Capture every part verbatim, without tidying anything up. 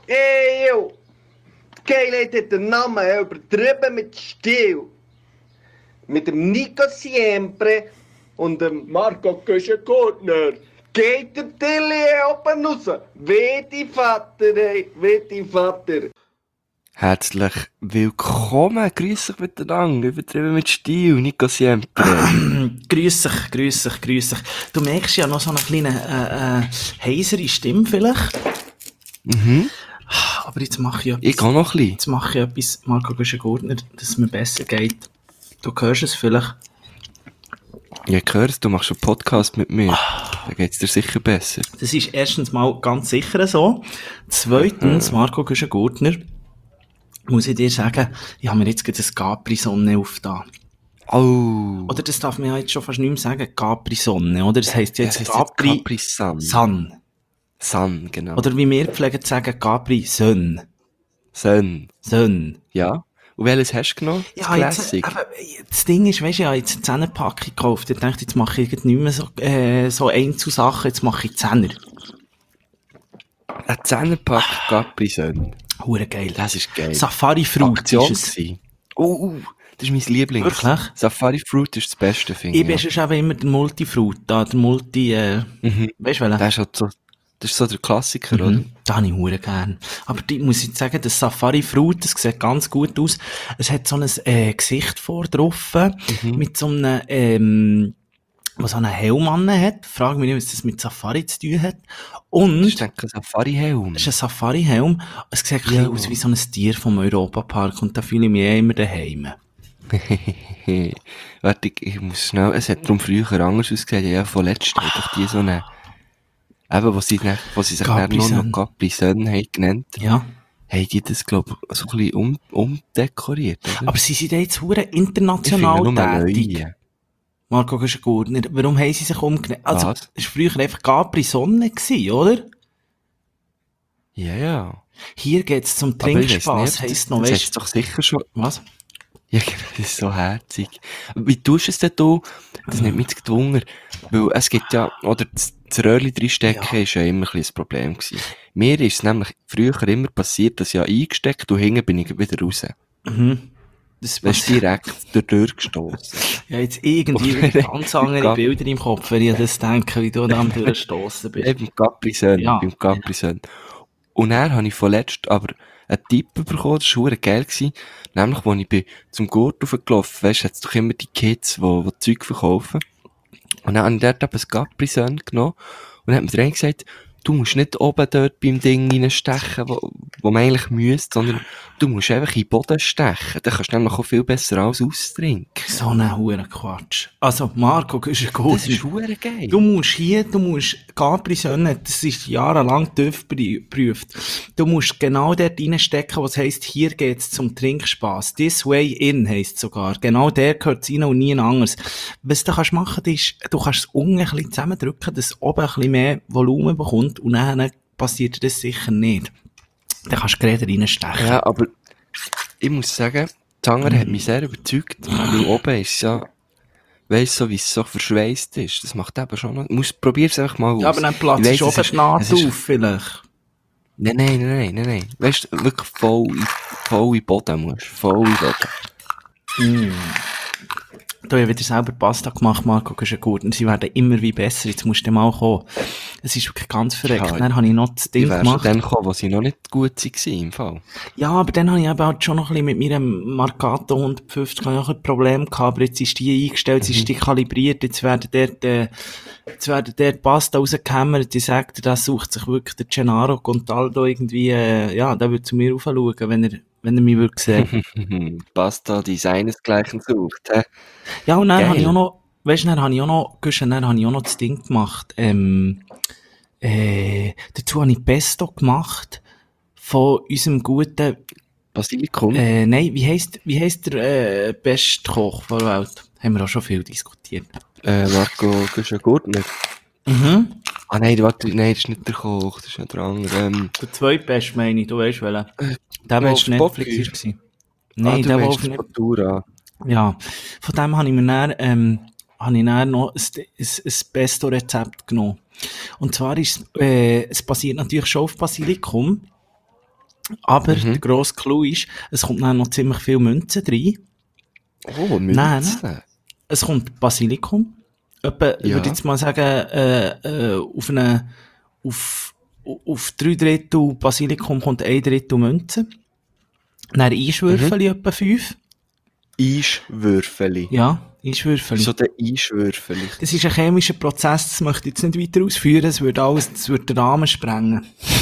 Ey, yo! Die Geilheit hat den Namen übertrieben mit Stil. Mit dem Nico Siempre und dem Marco Köschen-Gurtner. Geht der Tilly oben raus. Wie die Vater, ey. Wie die Vater. Herzlich willkommen, grüß dich miteinander, übertrieben mit Stil, Nico Siempre. Grüß dich, grüß dich, grüß dich. Du merkst ja noch so eine kleine, äh, äh, heisere Stimme vielleicht. Mhm. Aber jetzt mache ich etwas. Ich kann noch ein bisschen. Jetzt mache ich etwas, Marco Köschen-Gurtner, dass es mir besser geht. Du hörst es vielleicht. Ja, ich höre es, du machst einen Podcast mit mir. Da geht es dir sicher besser. Das ist erstens mal ganz sicher so. Zweitens, Marco Köschen-Gurtner, muss ich dir sagen, ich habe mir jetzt gerade eine Capri-Sonne aufgetan. Oh. Oder das darf man ja jetzt schon fast nicht mehr sagen, Capri-Sonne, oder? Das heisst jetzt das heisst Capri, jetzt Capri Sun. Sun. Sun, genau. Oder wie wir pflegen zu sagen, Capri-Sonne. Sun. Sonne. Ja. Und welches hast du genommen? Das Ja, jetzt, Classic. aber, das Ding ist, weisst du, ich habe jetzt eine Zehnerpackung gekauft. Ich dachte, jetzt mache ich nicht mehr so, äh, so Einzelsachen, jetzt mache ich Zehner. Ein Zehnerpack Capri Sun. Hure geil. Das ist geil. Safari Fruit Aktion ist es. gewesen. Oh, oh, das ist mein Liebling. Wirklich? Safari Fruit ist das Beste, finde Ich ich. bin sonst eben immer der Multifruit, da, der Multi, äh, Mhm. weisst du welcher? Das ist, halt so, das ist so der Klassiker, oder? Mhm. Da habe ich hure gern. Aber die muss ich sagen, das Safari Fruit, das sieht ganz gut aus. Es hat so ein, äh, Gesicht vor drauf, Mhm. mit so einem, ähm, was so einen Helm an hat. Frag mich nicht, was das mit Safari zu tun hat. Und, Das ist, denke ich, ein Safari-Helm. es ist ein Safari-Helm. Es sieht ein Ja. bisschen aus wie so ein Tier vom Europapark und da fühle ich mich eh immer daheim. Warte, ich, ich muss schnell, es hat darum früher anders ausgesehen, ja, von letztem hat doch die so eine, eben, wo sie, dann- wo sie sich dann Capri nur Sun. noch Capri Sun haben genannt, Ja. haben die das, glaube ich, so ein bisschen um, umdekoriert, oder? Aber sie sind jetzt hure Ich finde international nur tätig. neue. Marco Köschen-Gurtner, warum haben sie sich umgenannt? Also, Was? es war früher einfach Capri-Sonne gewesen, oder? Ja, ja. Hier geht's zum Aber ich weiss Trinkspaß, nicht, heisst das, noch, das weißt hast du doch sicher schon. was? Ja, genau, das ist so herzig. Wie tust du es denn du? Das nimmt mich jetzt gewundert. Weil es gibt ja, oder das, das Röhrchen reinstecken Ja. ist ja immer ein bisschen das Problem gewesen. Mir ist es nämlich früher immer passiert, dass ich ja eingesteckt und hinten bin ich wieder raus. Mhm. Das Das ist direkt durch die Tür gestossen. ja jetzt irgendwie Oh, wieder ganz andere Gab- Bilder im Kopf, wenn ich an das denke, wie du dann durchgestossen bist. Eben Capri Sun, Ja. beim Capri Sun. Und dann habe ich vorletzt aber einen Tipp bekommen, das war verdammt geil gewesen. Nämlich, als ich bin zum Gurt raufgelaufen, weisst, hat's doch immer die Kids, die, die Zeug verkaufen. Und dann habe ich dort eben ein Capri Sun genommen und dann hat mir der eine gesagt, du musst nicht oben dort beim Ding reinstechen, wo, wo man eigentlich müsste, sondern du musst einfach in den Boden stechen. Dann kannst du nämlich auch viel besser alles austrinken. So ein huren Quatsch. Also, Marco, du bist gut. Das ist verdammt geil. Du musst hier, du musst Capri-Sonne, das ist jahrelang TÜV geprüft. Du musst genau dort reinstecken, was heisst, hier geht's zum Trinkspaß. This way in heisst sogar. Genau der gehört rein und nie anders. Was du kannst machen, ist, du kannst es unten ein bisschen zusammendrücken, dass es oben ein bisschen mehr Volumen bekommt und dann passiert dir das sicher nicht. Dann kannst du gerade reinstechen. Ja, aber ich muss sagen, die andere hat mich sehr überzeugt, weil oben ist es ja, weißt so wie es so verschweißt ist. Das macht eben schon noch, du musst, probier's einfach mal aus. Ja, aber dann platzt Ich ist weiss, oben es die Nase es ist- auf, vielleicht. Nein, nein, nein, nein, nein, nein. Weißt du, wirklich voll in, voll in den Boden musst. Voll in den Boden. Du hast wieder selber Pasta gemacht, Marco Köschen-Gurtner, und sie werden immer wie besser. Jetzt musst du mal kommen. Es ist wirklich ganz verreckt. Ja, Dann habe ich noch das Die Ding wärst schon gemacht. dann gekommen, wo sie noch nicht gut waren im Fall. Ja, aber dann habe ich eben halt schon noch ein bisschen mit meinem Marcato hundertfünfzig habe ich auch ein Problem gehabt, aber jetzt ist die eingestellt, jetzt ist die kalibriert, jetzt werden dort, äh, jetzt werden dort Pasta rausgehämmert, die sagt, das sucht sich wirklich der Gennaro Contaldo irgendwie, äh, ja, der würde zu mir raufschauen, wenn er, wenn er mich würde sehen. Pasta, die seinesgleichen sucht, hä? Ja, und dann Geil. habe ich auch noch, weisst du, dann habe ich auch noch, Guschen, dann habe ich auch noch das Ding gemacht, ähm, äh, dazu habe ich Pesto gemacht von unserem guten, Basilikum. äh, nein, wie heisst, wie heisst der, äh, beste Koch der Welt? Haben wir auch schon viel diskutiert. Äh, Marco Köschen-Gurtner. Mhm. Ah nein, warte, nein, das ist nicht der Koch, das ist nicht der andere. Ähm, Der zweitbeste meine ich, du weißt welchen. Der, der meinst auf du Netflix Bobby? war. Nein, ah, du der, der meinst auf das Netflix. Fatura. Ja, von dem habe ich mir dann, ähm, habe ich dann noch ein, ein, ein Pesto-Rezept genommen. Und zwar ist, äh, es basiert natürlich schon auf Basilikum. Aber Mhm. der grosse Clou ist, es kommt dann noch ziemlich viel Münzen rein. Oh, Münzen. Es kommt Basilikum. Etwa, Ja. würde ich jetzt mal sagen, äh, äh, auf eine, auf, auf drei Drittel Basilikum kommt ein Drittel Münze. Dann Eiswürfeli, Mhm. etwa fünf. Eiswürfeli. Ja, Eiswürfeli. Wieso der Eiswürfeli? Das ist ein chemischer Prozess, das möchte ich jetzt nicht weiter ausführen, es würde alles, das würde den Rahmen sprengen.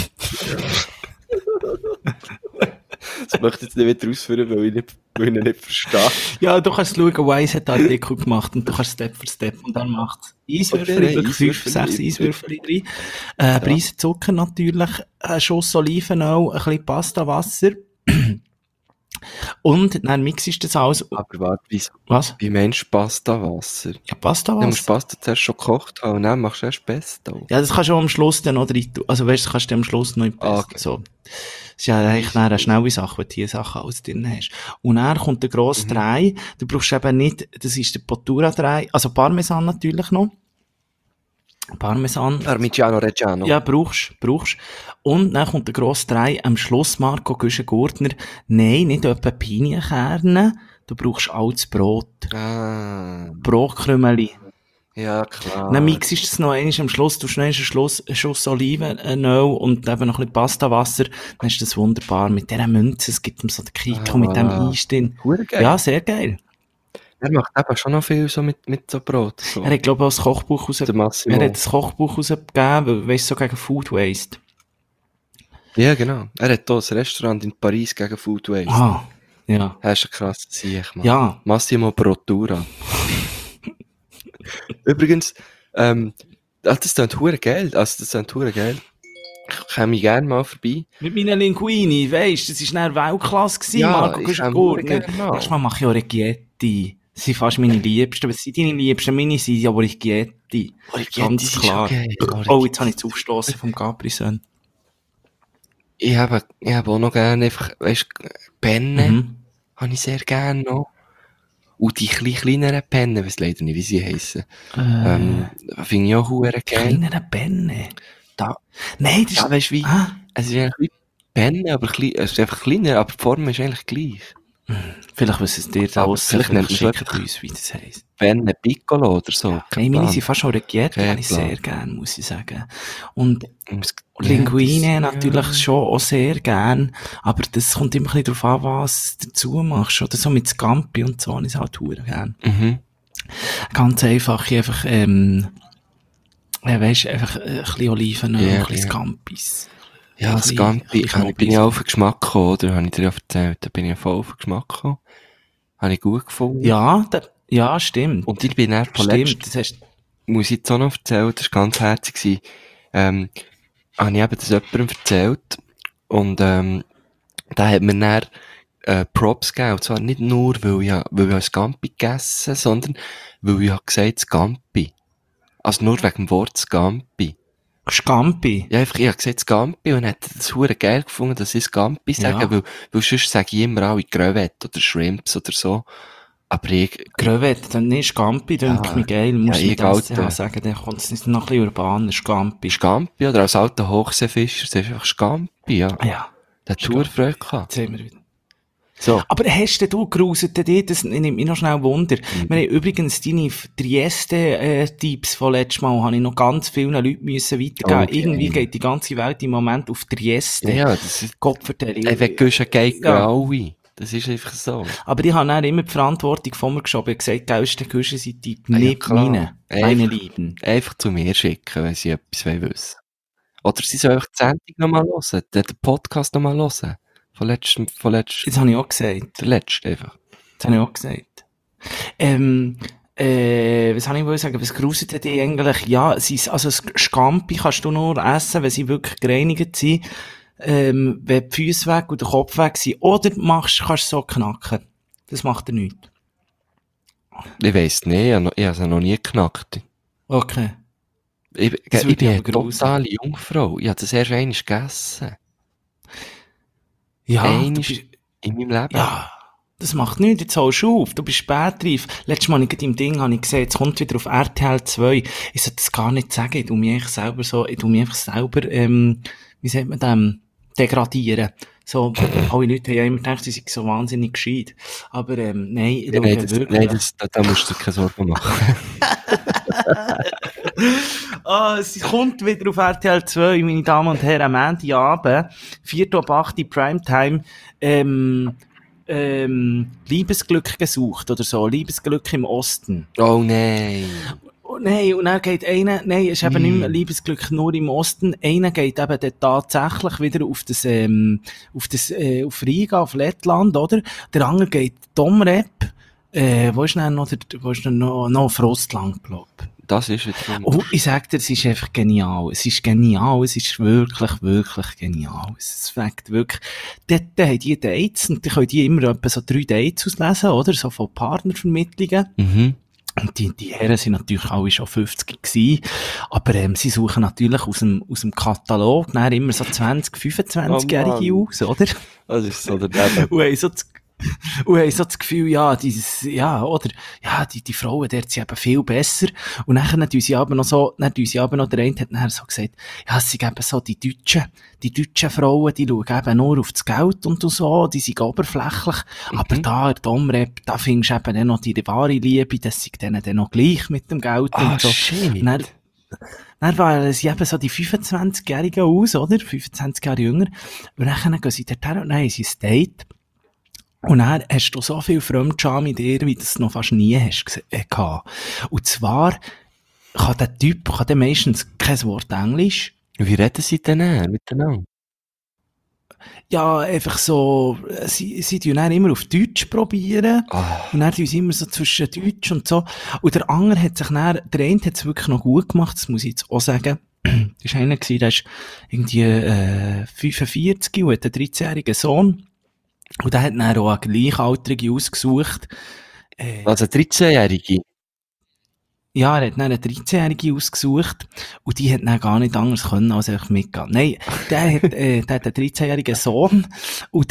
Das möchte ich jetzt nicht wieder ausführen, weil ich, nicht, weil ich ihn nicht verstehe. Ja, du kannst schauen, Weiss hat einen Artikel gemacht und du kannst Step für Step und dann macht es Eiswürfel, Okay, wirklich fünf, Eiswürfel, sechs Eiswürfel. Eiswürfel drin. Äh, Prise Zucker natürlich, ein Schuss Olivenöl, ein bisschen Pastawasser. Und dann mixst du das alles. Aber warte, wie, Was? wie meinst du Pastawasser? Ja, Du musst Pastawasser. Pasta zuerst schon gekocht haben und dann machst du erst Pesto. Ja, das kannst du auch am Schluss dann noch rein tun. Also weißt du, das kannst du am Schluss noch in die Ah, Peste. So. Das ist ja eigentlich dann eine schnelle Sache, wenn du diese Sachen alles drin hast. Und dann kommt der grosse Mhm. Drei. Du brauchst eben nicht, das ist der Pottura-Drei, also Parmesan natürlich noch. Parmesan. Parmigiano Reggiano. Ja, brauchst, brauchst. Und dann kommt der grosse Drei, am Schluss, Marco Güschen-Gurtner, nein, nicht etwa Pinienkerne, du brauchst altes Brot. Ah, Brotkrümeli. ja, klar. Dann mixst du es noch einmal am Schluss, du schnellst einen Schluss, einen Schuss Olivenöl und eben noch ein bisschen Pastawasser, dann ist das wunderbar. Mit dieser Münze, es gibt ihm so den Kick Ah, mit dem voilà. Eis drin. Hure geil. Ja, sehr geil. Er macht eben schon noch viel so mit, mit so Brot. So. Er hat, glaube ich, auch das Kochbuch raus, Der er Massimo. hat das Kochbuch rausgegeben, weil, weißt du, so gegen Food Waste. Ja, genau. Er hat hier ein Restaurant in Paris gegen Food Waste. Ah, ja. Er ist ein krasser Sieg, Mann. Ja. Massimo Brottura. Übrigens, ähm, ach, das klingt hure geil. Also, das klingt hure geil. Ich käme gerne mal vorbei. Mit meinen Linguini, weisst du, das war dann Weltklasse gewesen, Ja, Marco ich Güschen käme hure Gurtner. gerne mal. Nächstes Mal mache ich auch Rigetti. Das sind fast meine Liebsten. Was sind deine Liebsten? Meine sind aber Rigetti. Ganz klar. Oh, jetzt habe ich das Aufstossen vom Capri-Sun. Ich habe, ich habe auch noch gerne einfach, weißt du, Pennen. Mhm. Habe ich sehr gerne noch. Und die klein, kleineren Pennen, weiss leider nicht, wie sie heissen. Äh, Ähm, finde ich auch hure geil. kleinere Benne. Da, Nein, das ja, ist... weißt du wie? Ah, Es ist eigentlich wie Pennen, aber klein, es ist einfach kleiner, aber die Form ist eigentlich gleich. vielleicht wissen es dir da Aber aus. vielleicht Vielleicht nennt schicken es sie uns, wie das heisst. Pennen Piccolo oder so. Kein Nein, meine Plan. sind fast schon Rigetti, Kein habe ich Plan. sehr gerne, muss ich sagen. Und Ums- Linguine ja, das- natürlich ja. schon auch sehr gern, aber das kommt immer ein bisschen darauf an, was du dazu machst. Oder so mit Scampi und so, habe ich es halt hure gern. Mhm. Ganz einfach, einfach, ähm, ja, weisst, einfach äh, ein bisschen Olivenöl, Ja, ein bisschen ja. Scampis. Ja, Ein das bisschen- Gampi, ein bisschen ich bin ja auf den Geschmack gekommen, oder? Habe ich dir ja erzählt, da bin ich ja voll auf den Geschmack gekommen. Habe ich gut gefunden. Ja, da, ja, stimmt. Und ich bin dann stimmt, vorletzt, das hast, muss ich jetzt auch noch erzählen, das war ganz herzig gewesen. Ähm, habe ich eben das jemandem erzählt. Und, ähm, der hat mir dann, äh, Props gegeben. Und zwar nicht nur, weil ich, weil ich ein Scampi gegessen habe, sondern weil ich habe gesagt, Scampi. Also nur wegen dem Wort Scampi. Scampi. Ja, einfach, ich habe gesagt Scampi und hat das hure geil gefunden, dass ich Scampi sage, Ja. weil, weil sonst sage ich immer alle Crevette oder Shrimps oder so. Aber ich, Grövet, dann nicht Scampi, dann Ja, mich geil, musst ja, du mit ich S C H Alter. sagen, dann kommt es noch ein bisschen urbaner, Scampi. Scampi oder als alter Hochseefischer, sagst du einfach Scampi, ja. Ja, Der hat hure Freude gehabt. jetzt haben wir wieder. So. Aber hast denn du geruset dir, das nimmt mich noch schnell Wunder. Mhm. Wir haben übrigens deine Trieste-Tipps von letztes Mal, habe ich noch ganz vielen Leuten müssen weitergeben. Okay. Irgendwie geht die ganze Welt im Moment auf Trieste. Ja, das ist, Gott vertelle. ey, wenn du gehst, geht Ja. alle. Das ist einfach so. Aber ich habe dann immer die Verantwortung von mir geschoben und gesagt, geilste Küche sind die ja, nicht klar. meine, Einfach. meine Lieben. Einfach zu mir schicken, wenn sie etwas wollen wissen. Oder sie sollen einfach die Sendung nochmal hören, den den Podcast nochmal hören. Von letztem, von letztem, Das habe ich auch gesagt. der letzte einfach. Das habe ich auch gesagt. Ähm, äh, was habe ich wollen sagen? Was gruselt die eigentlich? Ja, sie ist, also Scampi kannst du nur essen, wenn sie wirklich gereinigt sind. Ähm, wenn die Füße weg und der Kopf weg sind. Oder machst, kannst du so knacken. Das macht er nicht. Ich weiss nicht, ich habe noch- ich habe sie noch nie geknackt. Okay. Ich, Das ich würde bin ich eine aber gruseln. totale Jungfrau. Ich habe das erst einmal gegessen. Ja, du Einmal bist, in meinem Leben. ja, das macht nichts, jetzt holst du auf. Du bist spätreif. Letztes Mal ich im Ding habe ich gesehen, jetzt kommt wieder auf R T L zwei. Ich sollte das gar nicht sagen. Ich tu mich einfach selber so, ich tu mich einfach selber, ähm, wie sagt man dem, degradieren. So, alle Leute haben ja immer gedacht, sie sind so wahnsinnig gescheit. Aber, ähm, nein, ich Nein, schaue nein, das, wirklich. nein das, da, da musst du dir keine Sorgen machen. Ah, es kommt wieder auf R T L zwei, meine Damen und Herren, am Montagabend, vier ab acht Primetime, ähm, ähm, Liebesglück gesucht oder so, Liebesglück im Osten. Oh nein. Oh, nein, und dann geht einer, nein, es ist eben nicht mehr Liebesglück nur im Osten, einer geht eben dann tatsächlich wieder auf das, ähm, auf das, äh, auf Riga, auf Lettland, oder? Der andere geht Domrep, äh, wo ist denn noch, der, wo ist denn noch, noch auf Russland, glaub ich. Das ist jetzt Oh, ich sag dir, es ist einfach genial. Es ist genial. Es ist wirklich, wirklich genial. Es fängt wirklich, dort haben die Dates, und die können die immer etwa so drei Dates auslesen, oder? So von Partnervermittlungen. Mhm. Und die, die Herren sind natürlich alle schon fünfzig gewesen. Aber, ähm, sie suchen natürlich aus dem, aus dem Katalog, dann immer so zwanzig-, fünfundzwanzigjährige Oh aus, oder? Das ist so daneben. Und haben so das, und haben so das Gefühl, ja, dieses, ja, oder, ja, die, die Frauen dort sind eben viel besser. Und nachher tun sie aber noch so, dann tun sie aber noch, der eine hat nachher so gesagt, ja, es sind eben so die Deutschen, die deutschen Frauen, die schauen eben nur auf das Geld und so, die sind oberflächlich. Mhm. Aber da, in Domrep, da findest du eben dann noch die wahre Liebe, das sind denen dann noch gleich mit dem Geld Ah, und so. shit. Und dann, dann wählen sie eben so die fünfundzwanzigjährigen aus, oder? fünfundzwanzig Jahre jünger. Und dann gehen sie dorthin und dann haben sie ein Date. Und dann hast du so viel Fremdscham in dir, wie du es noch fast nie hast gese- äh, gehabt. Und zwar kann der Typ, kann der meistens kein Wort Englisch. Wie reden sie denn her miteinander? Ja, einfach so, äh, sie, sie tun dann immer auf Deutsch probieren. Ah, Und dann tun sie immer so zwischen Deutsch und so. Und der andere hat sich dann, der eine hat es wirklich noch gut gemacht, das muss ich jetzt auch sagen. Das war einer gewesen, der ist irgendwie, äh, fünfundvierzig und hat einen dreizehnjährigen Sohn. Und der hat dann auch eine Gleichaltrige ausgesucht. Äh, also dreizehnjährige. Ja, er hat dann eine dreizehnjährige ausgesucht und die hat dann gar nicht anders können, als einfach mitgehen. Nein, der hat, äh, der hat einen dreizehnjährigen Sohn und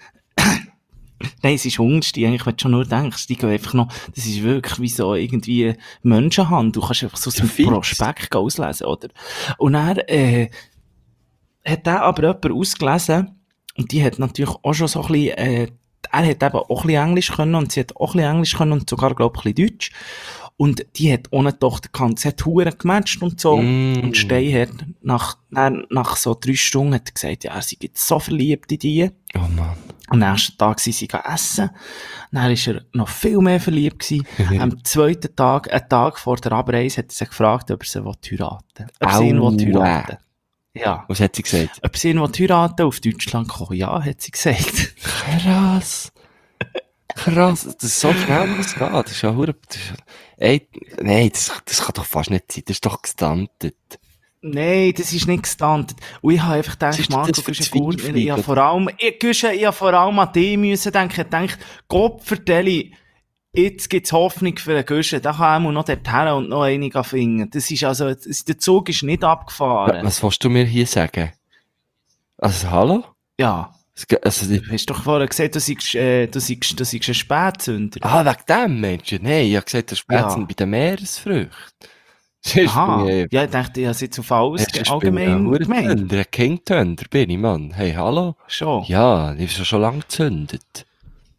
nein, es ist ungstih, eigentlich, wenn du schon nur denkst, die gehen einfach noch, das ist wirklich wie so irgendwie Menschenhand, du kannst einfach so Ja, ein fix. Prospekt auslesen, oder? Und dann, äh, hat der aber jemand ausgelesen und die hat natürlich auch schon so ein bisschen, äh, er hat eben auch ein bisschen Englisch können und sie hat auch ein bisschen Englisch können und sogar, glaube ich, ein bisschen Deutsch. Und die hat auch eine Tochter gehabt. Sie hat Huren gematcht und so. Mm. Und Stein hat nach, nach, nach so drei Stunden hat gesagt, ja, sie gibt so verliebt in die. Oh Mann. Am nächsten Tag sind sie essen. Dann war er noch viel mehr verliebt gewesen. Am zweiten Tag, einen Tag vor der Abreise, hat er sich gefragt, ob er sie heiraten will. Ob sie ihn Aua. heiraten will. Ja. Was hat sie gesagt? Ob sie ihn heiraten will, auf Deutschland kommen. Ja, hat sie gesagt. Krass. Krass. Das ist so schnell, wie es geht. Das ist ja hure, das ist, ey, nein, das, das kann doch fast nicht sein. Das ist doch gestuntet. Nein, das ist nicht gestuntet. Und ich habe einfach Was gedacht, ist denn Marco, das für du bist ein gut. Verzweiflung, Ich habe oder? vor allem, ich, Guschen, ich habe vor allem an dich müssen denken. Ich dachte, Gott vertelle, jetzt gibt's Hoffnung für den Guschen. Da kann er noch dorthin und noch einige finden. Das ist also, das, der Zug ist nicht abgefahren. Was willst du mir hier sagen? Also, hallo? Ja. Es ge- Also, die, Du hast doch vorher gesagt, du seist, äh, du seist, du seist ein Spätzünder. ah, wegen dem Menschen? Nein, ich habe gesagt, der Spätzle Ja. bei den Meeresfrüchten. Das ist Aha. bei mir- Ja, ich dachte, ich habe es jetzt auf alles das ist allgemein bei mir gemeint. ein Tünder, ein King-Tünder bin ich, Mann. Hey, hallo? Schon. Ja, ich bin schon lange gezündet.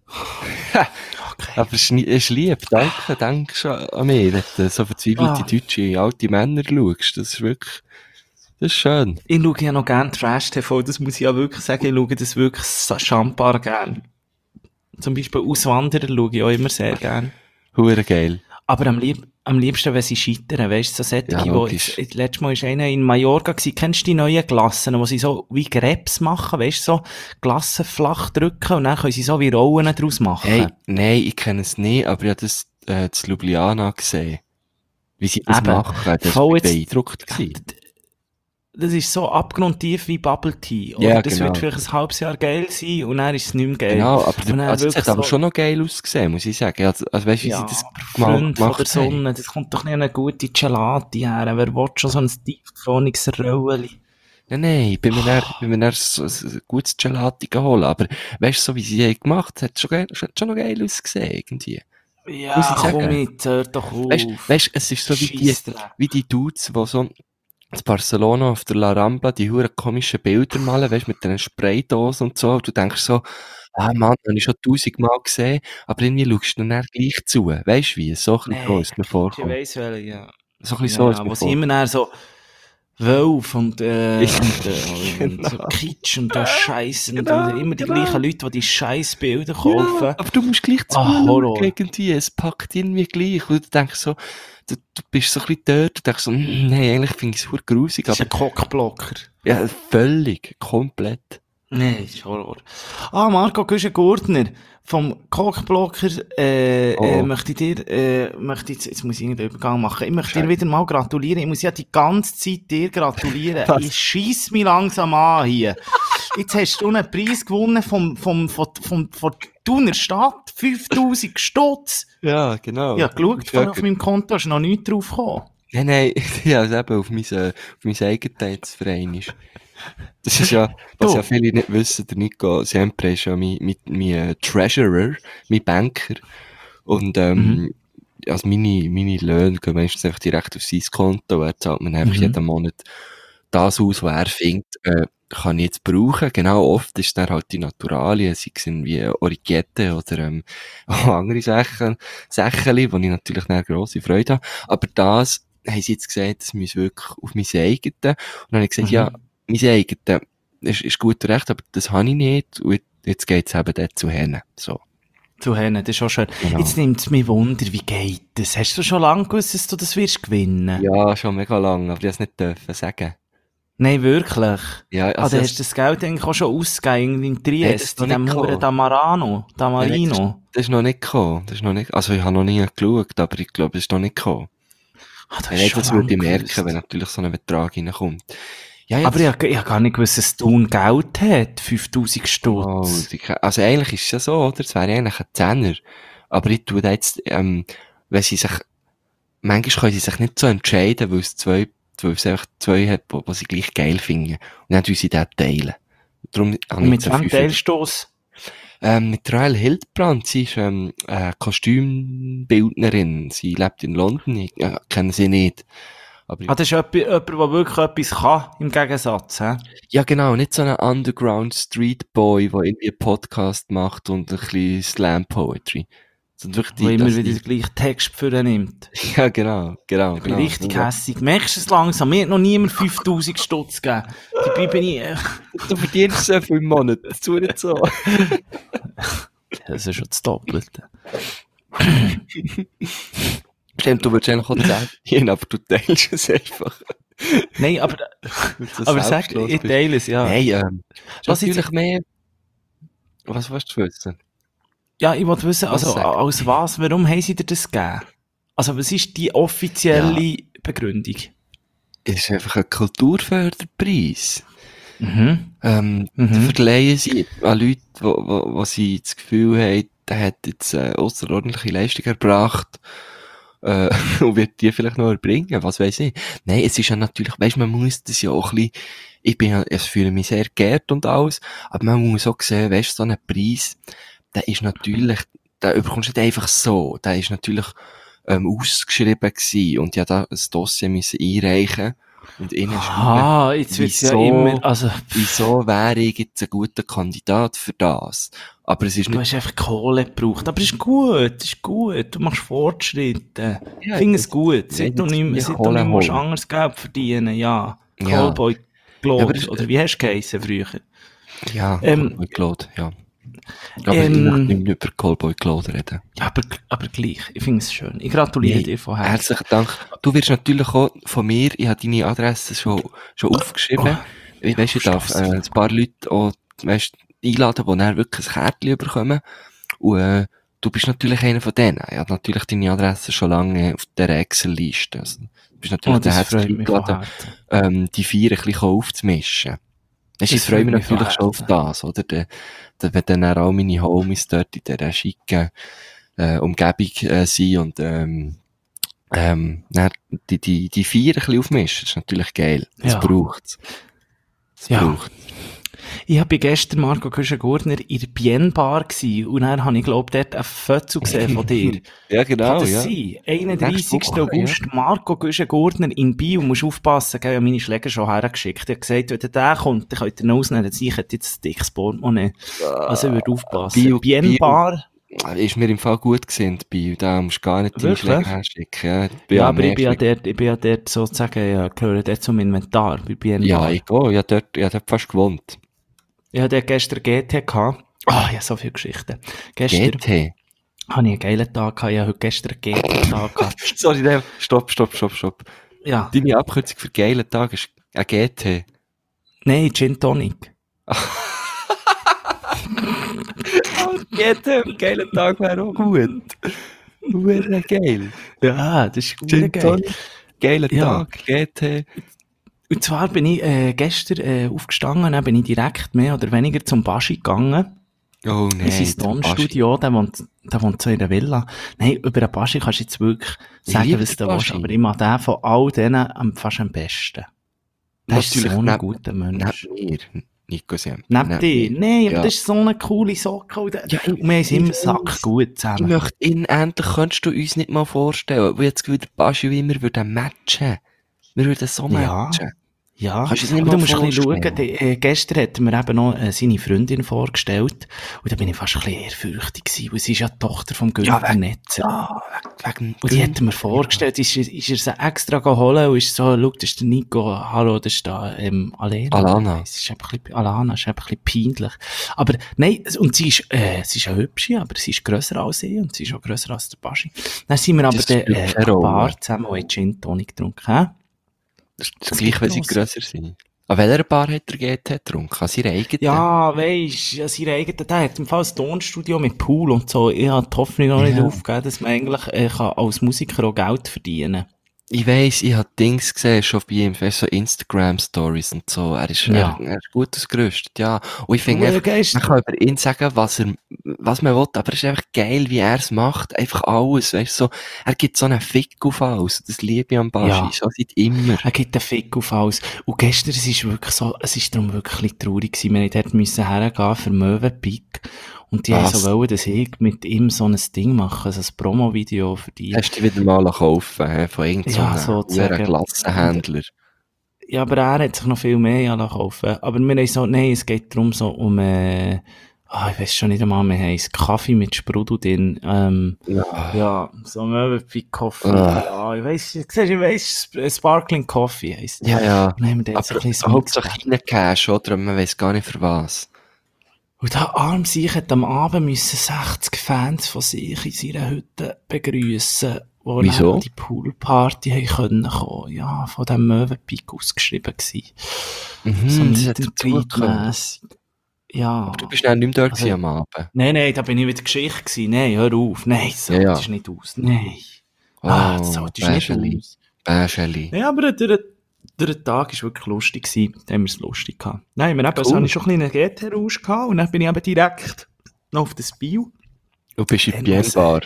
Okay. Aber es ist, nie- es ist lieb, danke, danke schon an mich, wenn du so verzweifelte Ah. deutsche alte Männer schaust. Das ist wirklich, das ist schön. Ich schaue ja noch gerne Trash-T V, das muss ich ja wirklich sagen, ich schaue das wirklich schambar gern. Zum Beispiel Auswanderer schaue ich auch immer sehr gern. Hure geil. Aber am, lieb am liebsten, wenn sie scheitern, weisst du, so solche, Ja, wo, logisch. jetzt, letztes Mal war einer in Mallorca gewesen, kennst du die neuen Glassen, wo sie so wie Krebs machen, weisst du, so Glassen flach drücken und dann können sie so wie Rollen draus machen. Hey, nein, ich kenne es nicht, aber ich habe das äh, zu Ljubljana gesehen. Wie sie das Eben. machen. Das Voll war jetzt- beeindruckt. gewesen. Das ist so abgrundtief wie Bubble Tea. Oder? Ja, das genau. wird vielleicht ein halbes Jahr geil sein und dann ist es nicht mehr geil. Genau, aber Und dann der, also, es wirklich hat aber so- schon noch geil ausgesehen, muss ich sagen. Also, also weißt du, wie Ja, sie das aber mal Freund von gemacht der haben? Sonne, das kommt doch nicht eine gute Gelati her. Wer will schon so ein tiefgefrorenes Röllchen? Nein, nein, ich bin mir dann, ich bin mir dann so, so ein gutes Gelati geholt. Aber weißt du, so wie sie es gemacht hat, hat schon, geil, hat schon noch geil ausgesehen, irgendwie. Ja, Muss ich sagen. komm mit, hör doch auf. Weißt du, weißt, es ist so wie die, Scheissdreck. wie die Dudes, die so in Barcelona auf der La Rambla die huren komischen Bilder malen, weißt, mit den Spraydosen und so. Und du denkst so, ah Mann, habe ich schon tausendmal gesehen, aber irgendwie schaust du dann gleich zu. Weißt du wie? So ein bisschen so Nein, ist mir ich vorgekommen. weiss welche, ja. So ein bisschen Ja, so ist ja, mir wo sie immer dann so Wölf und, äh, und, äh, und so Genau. Kitsch und da Scheiße und Genau, immer die genau. gleichen Leute, die die scheiß Bilder Ja, kaufen. aber du musst gleich Ah, zuschauen Horror. irgendwie. Es packt irgendwie gleich. Und du denkst so, du, du bist so ein bisschen dort, du denkst so, mm, nein, eigentlich finde ich es verdammt grusig, Das ist aber ein Cockblocker. ja, völlig, komplett. Nein, das ist Horror. Ah, Marco Güschen-Gurtner vom Cockblocker, äh, Oh, äh, oh. möchte ich dir, äh, möchte ich jetzt, jetzt muss ich irgendeinen Übergang machen. Ich möchte dir Scheiße. wieder mal gratulieren. Ich muss ja die ganze Zeit dir gratulieren. Was? Ich schieß mich langsam an hier. Jetzt hast du einen Preis gewonnen vom, vom, vom, vom, von der Thuner Stadt. fünftausend Stutz. Ja, genau. Ja, geschaut, von, auf Glöckner. meinem Konto ist noch nichts drauf gekommen. Nein, nein, ja, also eben auf mein, äh, auf mein Eigentumsverein ist. Das ist ja, was Du. ja viele nicht wissen, der Nico Siempre ist ja mein, mein, mein äh, Treasurer, mein Banker. Und, ähm, Mhm. also meine, meine Löhne gehen meistens einfach direkt auf sein Konto. Er zahlt mir einfach Mhm. jeden Monat das aus, was er findet, äh, kann ich jetzt brauchen. Genau, oft ist dann halt die Naturalien, sei es irgendwie Origette oder, ähm, auch andere Sachen, Sächeli, wo ich natürlich dann grosse Freude habe. Aber das, haben sie jetzt gesagt, das muss wirklich auf mein eigene. Und dann habe ich gesagt, Mhm. ja, mein eigenes, ist, ist gut und recht, aber das habe ich nicht. Und jetzt geht's eben dort zu Henne. So. Zu Henne, das ist schon schön. Genau. Jetzt nimmt es mich Wunder, wie geht das? Hast du schon lange gewusst, dass du das wirst gewinnen? Ja, schon mega lang, aber ich es nicht dürfen sagen. Nein, wirklich. Ja, Ah, also, dann hast du das Geld eigentlich auch schon ausgegeben in Nein, das Triest, ist noch in dem nicht Huren gekommen. Damarano, Nein, nein, das, Damarino. das ist noch nicht gekommen. Das ist noch nicht, also ich habe noch nie geschaut, aber ich glaube, es ist noch nicht gekommen. Ah, das Nein, ist nein, schon das würde ich lange merken, gewusst. wenn natürlich so ein Betrag reinkommt. Ja, Aber jetzt, ich, ich habe gar nicht gewusst, dass Thun Geld hat, fünftausend oh, Stutz. die, also eigentlich ist es ja so, oder? Es wäre eigentlich ein Zehner. Aber ich tue da jetzt, ähm, wenn sie sich, manchmal können sie sich nicht so entscheiden, weil es zwei, weil es einfach zwei hat, wo, wo sie gleich geil finden. Und dann tun sie den teilen. Darum habe Und ich mit jetzt einen wem Fünfer. teilst du es? Ähm, mit Rael Hildbrand, sie ist, ähm, äh, Kostümbildnerin. Sie lebt in London. Ich äh, kenne sie nicht. Aber Ah, das ist jemand, jemand, der wirklich etwas kann, im Gegensatz, hä? ja, genau, nicht so ein Underground Street Boy, der irgendwie einen Podcast macht und ein bisschen Slam Poetry. Sondern wirklich Der die, immer also wieder die, den gleichen Text für ihn nimmt. ja, genau, genau, Ich bin genau. richtig Ja. hässig. Merkst du es langsam? Mir hat noch niemand fünftausend Stutz gegeben. Dabei bin ich, äh, Du verdienst so viel im Monat, das tut nicht so. das ist schon das Doppelte. Stimmt, du würdest eigentlich auch zehn verdienen, aber du teilst es einfach. Nein, aber, Weil du so aber sag, selbstlos ich bist. teile es, ja. Nein, ähm, ist Was jetzt, natürlich mehr, was willst du wissen? ja, ich wollte wissen, Was also, sagen? aus was, warum haben sie dir das gegeben? Also, was ist die offizielle Begründung? Es ist einfach ein Kulturförderpreis. Mhm. Ähm, Mhm. den verleihen sie an Leute, wo, wo, wo sie das Gefühl haben, der hat jetzt äh, außerordentliche Leistung erbracht äh, und wird die vielleicht noch erbringen, was weiß ich. Nein, es ist ja natürlich, weisst, man muss das ja auch ein bisschen, ich bin ja, ich fühle mich sehr geehrt und alles, aber man muss auch sehen, weisst, so ein Preis, der ist natürlich, der überkommst du nicht einfach so, der ist natürlich ähm, ausgeschrieben gewesen und ja da ein Dossier müssen einreichen und innen schreiben, Ah, jetzt wird's ja wieso- immer, also, wieso wäre ich jetzt ein guter Kandidat für das? Aber es ist du nicht, hast einfach Kohle gebraucht. Aber es ist gut, es ist gut. Du machst Fortschritte. Ja, Ich finde es das- gut. ja, Seit du das nicht mehr, wie seit du Kohle nicht mehr musst holen. anderes Geld verdienen, ja. Ja. Callboy Claude, Ja, aber das- oder wie hast du geheissen früher? ja, Ähm, Callboy Claude, ja. Aber ähm, ich möchte nicht mehr über Callboy Claude reden. Ja, aber, aber gleich. Ich finde es schön. Ich gratuliere Nee, dir von Herzen. Herzlichen Dank. Du wirst natürlich auch von mir, ich habe deine Adresse schon, schon aufgeschrieben. Ich weiss, ich darf äh, ein paar Leute auch, weißt, einladen, die dann wirklich ein Kärtchen bekommen. Und äh, du bist natürlich einer von denen. Ich habe natürlich deine Adresse schon lange auf der Excel-Liste. Also, du bist natürlich Oh, das herzlich freut mich von eingeladen, Herzen. ähm, die Vier ein bisschen aufzumischen. Weisst, ich Das freue mich freut mich von natürlich schon auf Herzen. das, oder? Da, da, wenn dann auch meine Homies dort in dieser schicken äh, Umgebung äh, sind und ähm, ähm, dann die, die, die Vier ein bisschen aufmischen, das ist natürlich geil. Das Ja. braucht's. Das Ja. braucht. Ich war gestern Marco Güschen-Gurtner in der Bien-Bar gewesen, und dann habe ich, glaube dort ein Foto gesehen von dir. Ja, genau, Kann das ja. sein? einunddreißigsten Nächste Woche, August, Marco Güschen-Gurtner in Biel. Musst aufpassen, gell? Ich habe meine Schläger schon hergeschickt. Er hat gesagt, wenn der kommt, dann könnt ihr ihn ausnehmen. Ich hätte jetzt ein dickes Portemonnaie. Also ich würde aufpassen. Biel- Bien-Bar. Ist mir im Fall gut gesehen, Bio. Da musst du gar nicht deine Wirklich? Schläger herschicken. Ja, Ja, aber ich bin ja dort, ich bin ja dort sozusagen, ja, gehöre dort zum Inventar bei Bien-Bar. Ja, ich gehe. Ich habe dort, ich habe dort fast gewohnt. Ich hatte gestern G T gehabt. Ah, ich habe so viele Geschichten. Gestern G T? hatte ich einen geilen Tag gehabt. Ich habe heute gestern einen G T-Tag gehabt. Sorry, nein, stopp, stopp, stopp, stopp. Ja. Deine Abkürzung für geilen Tag ist ein G T. Nein, Gin Tonic. G T am geilen Tag wäre auch gut. Wäre geil. Ja, das ist gut Gin geil. Tonic, geiler Ja. Tag, G T. Und zwar bin ich äh, gestern äh, aufgestanden, dann bin ich direkt mehr oder weniger zum Baschi gegangen. Oh nein. In sein zum Tonstudio, der wohnt, der wohnt so in der Villa. Nein, über den Baschi kannst du jetzt wirklich Ich sagen, liebe was den du willst, Baschi. aber ich mag den von all denen am, fast am besten. Der ist Natürlich so ein neben- guter Mensch. Neben mir, Nico Siemp. Neben dir? Nein, aber Ja. das ist so eine coole Socke. Und, Ja, ich- und wir haben es ich immer weiss. sackgut Ich zusammen. möchte ihn endlich, könntest du uns nicht mal vorstellen, wo jetzt wieder Baschi wie wir würden matchen. Wir würden so Ja. matchen. Ja, Kannst du es nicht aber mal du musst ein bisschen schauen. vorstellen? Die, äh, gestern hat mir eben noch äh, seine Freundin vorgestellt. Und da bin ich fast ein bisschen ehrfürchtig gewesen, weil sie ist ja die Tochter vom Günther wegen- Netzer. Ja, wegen Und die hat er mir vorgestellt, ist, er- ist er sie extra geholt und ist so, schau, das ist der Nico, hallo, das ist da, ähm, Alena. Alana. Es ist einfach ein bisschen, Alana, es ist einfach ein bisschen peinlich. Aber, nein, und sie ist, äh, sie ist eine hübsche, aber sie ist grösser als ich und sie ist auch grösser als der Baschi. Dann sind wir aber Das dann, spielt äh, keine ein Rolle. Paar zusammen und haben Gin Tonic getrunken, hä? Das ist Das das gleich, gibt wenn sie gross. grösser sind. An welcher Bar hat der G T getrunken? An seiner eigenen? Ja, weisst, ja, sein eigener, der hat im Fall ein Tonstudio mit Pool und so. Ich habe die Hoffnung noch nicht Ja. aufgegeben, dass man eigentlich äh, kann als Musiker auch Geld verdienen kann. Ich weiss, ich habe Dings gesehen, schon bei ihm, weißt, so Instagram-Stories und so. Er ist, Ja. er, er ist gut ausgerüstet, ja. Und ich finde Ja, einfach, geist- man kann über ihn sagen, was er, was man will, aber es ist einfach geil, wie er es macht. Einfach alles, weißt so. Er gibt so einen Fick auf alles. Das liebe ich am Baschi, Ja. schon seit immer. Er gibt einen Fick auf alles. Und gestern, es ist wirklich so, es ist darum wirklich ein bisschen traurig gewesen. Wir mussten dort müssen hergehen für Möwenpick. Und die haben Was? so wollen, dass ich mit ihm so ein Ding mache, so ein Promo-Video für die. Hast du dich wieder mal kaufen, hä, von irgendeinem Ja, so sozusagen. Glassenhändler. Ja, aber er hat sich noch viel mehr kaufen. Aber wir haben so, nein, es geht darum so um, äh, ah, ich weiß schon nicht einmal, wir haben Kaffee mit Sprudel drin, ähm, Ja. ja, so Möwenpick Coffee. Ah. Ja, ich weiss, siehst du, ich weiss, Sparkling Coffee heisst. Ja, ja. Dann haben wir dort so ein Aber bisschen Hauptsache reingehst, oder? Man weiss gar nicht für was. Und der arm sich hat am Abend müssen sechzig Fans von sich in seiner Hütte begrüssen, wo Wieso? dann an die Poolparty haben können kommen. Ja, von dem Möwenpick ausgeschrieben gewesen. Mhm, so das hat Meet and dazugehört. Greet-mässig. Ja. Du bist dann nicht mehr dort Also- gewesen am Abend. Nein, nein, da bin ich wieder Geschichte gewesen. Nein, hör auf. Nein, so Ja, ja. das ist nicht aus. Nein. Ah, das Oh, sollte nicht Bäscheli. aus. Bäscheli. Ja, aber der, der Tag war wirklich lustig gewesen. Da haben wir es lustig gehabt. Nein, wir haben, Cool. so habe ich schon ein bisschen einen G T-Rausch gehabt und dann bin ich eben direkt noch auf das Bio. Du bist in Dann Bien muss- Bar.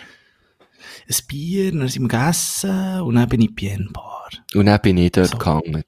Ein Bier, dann sind wir gegessen und dann bin ich in Bien Bar. Und dann bin ich dort So. gehangen.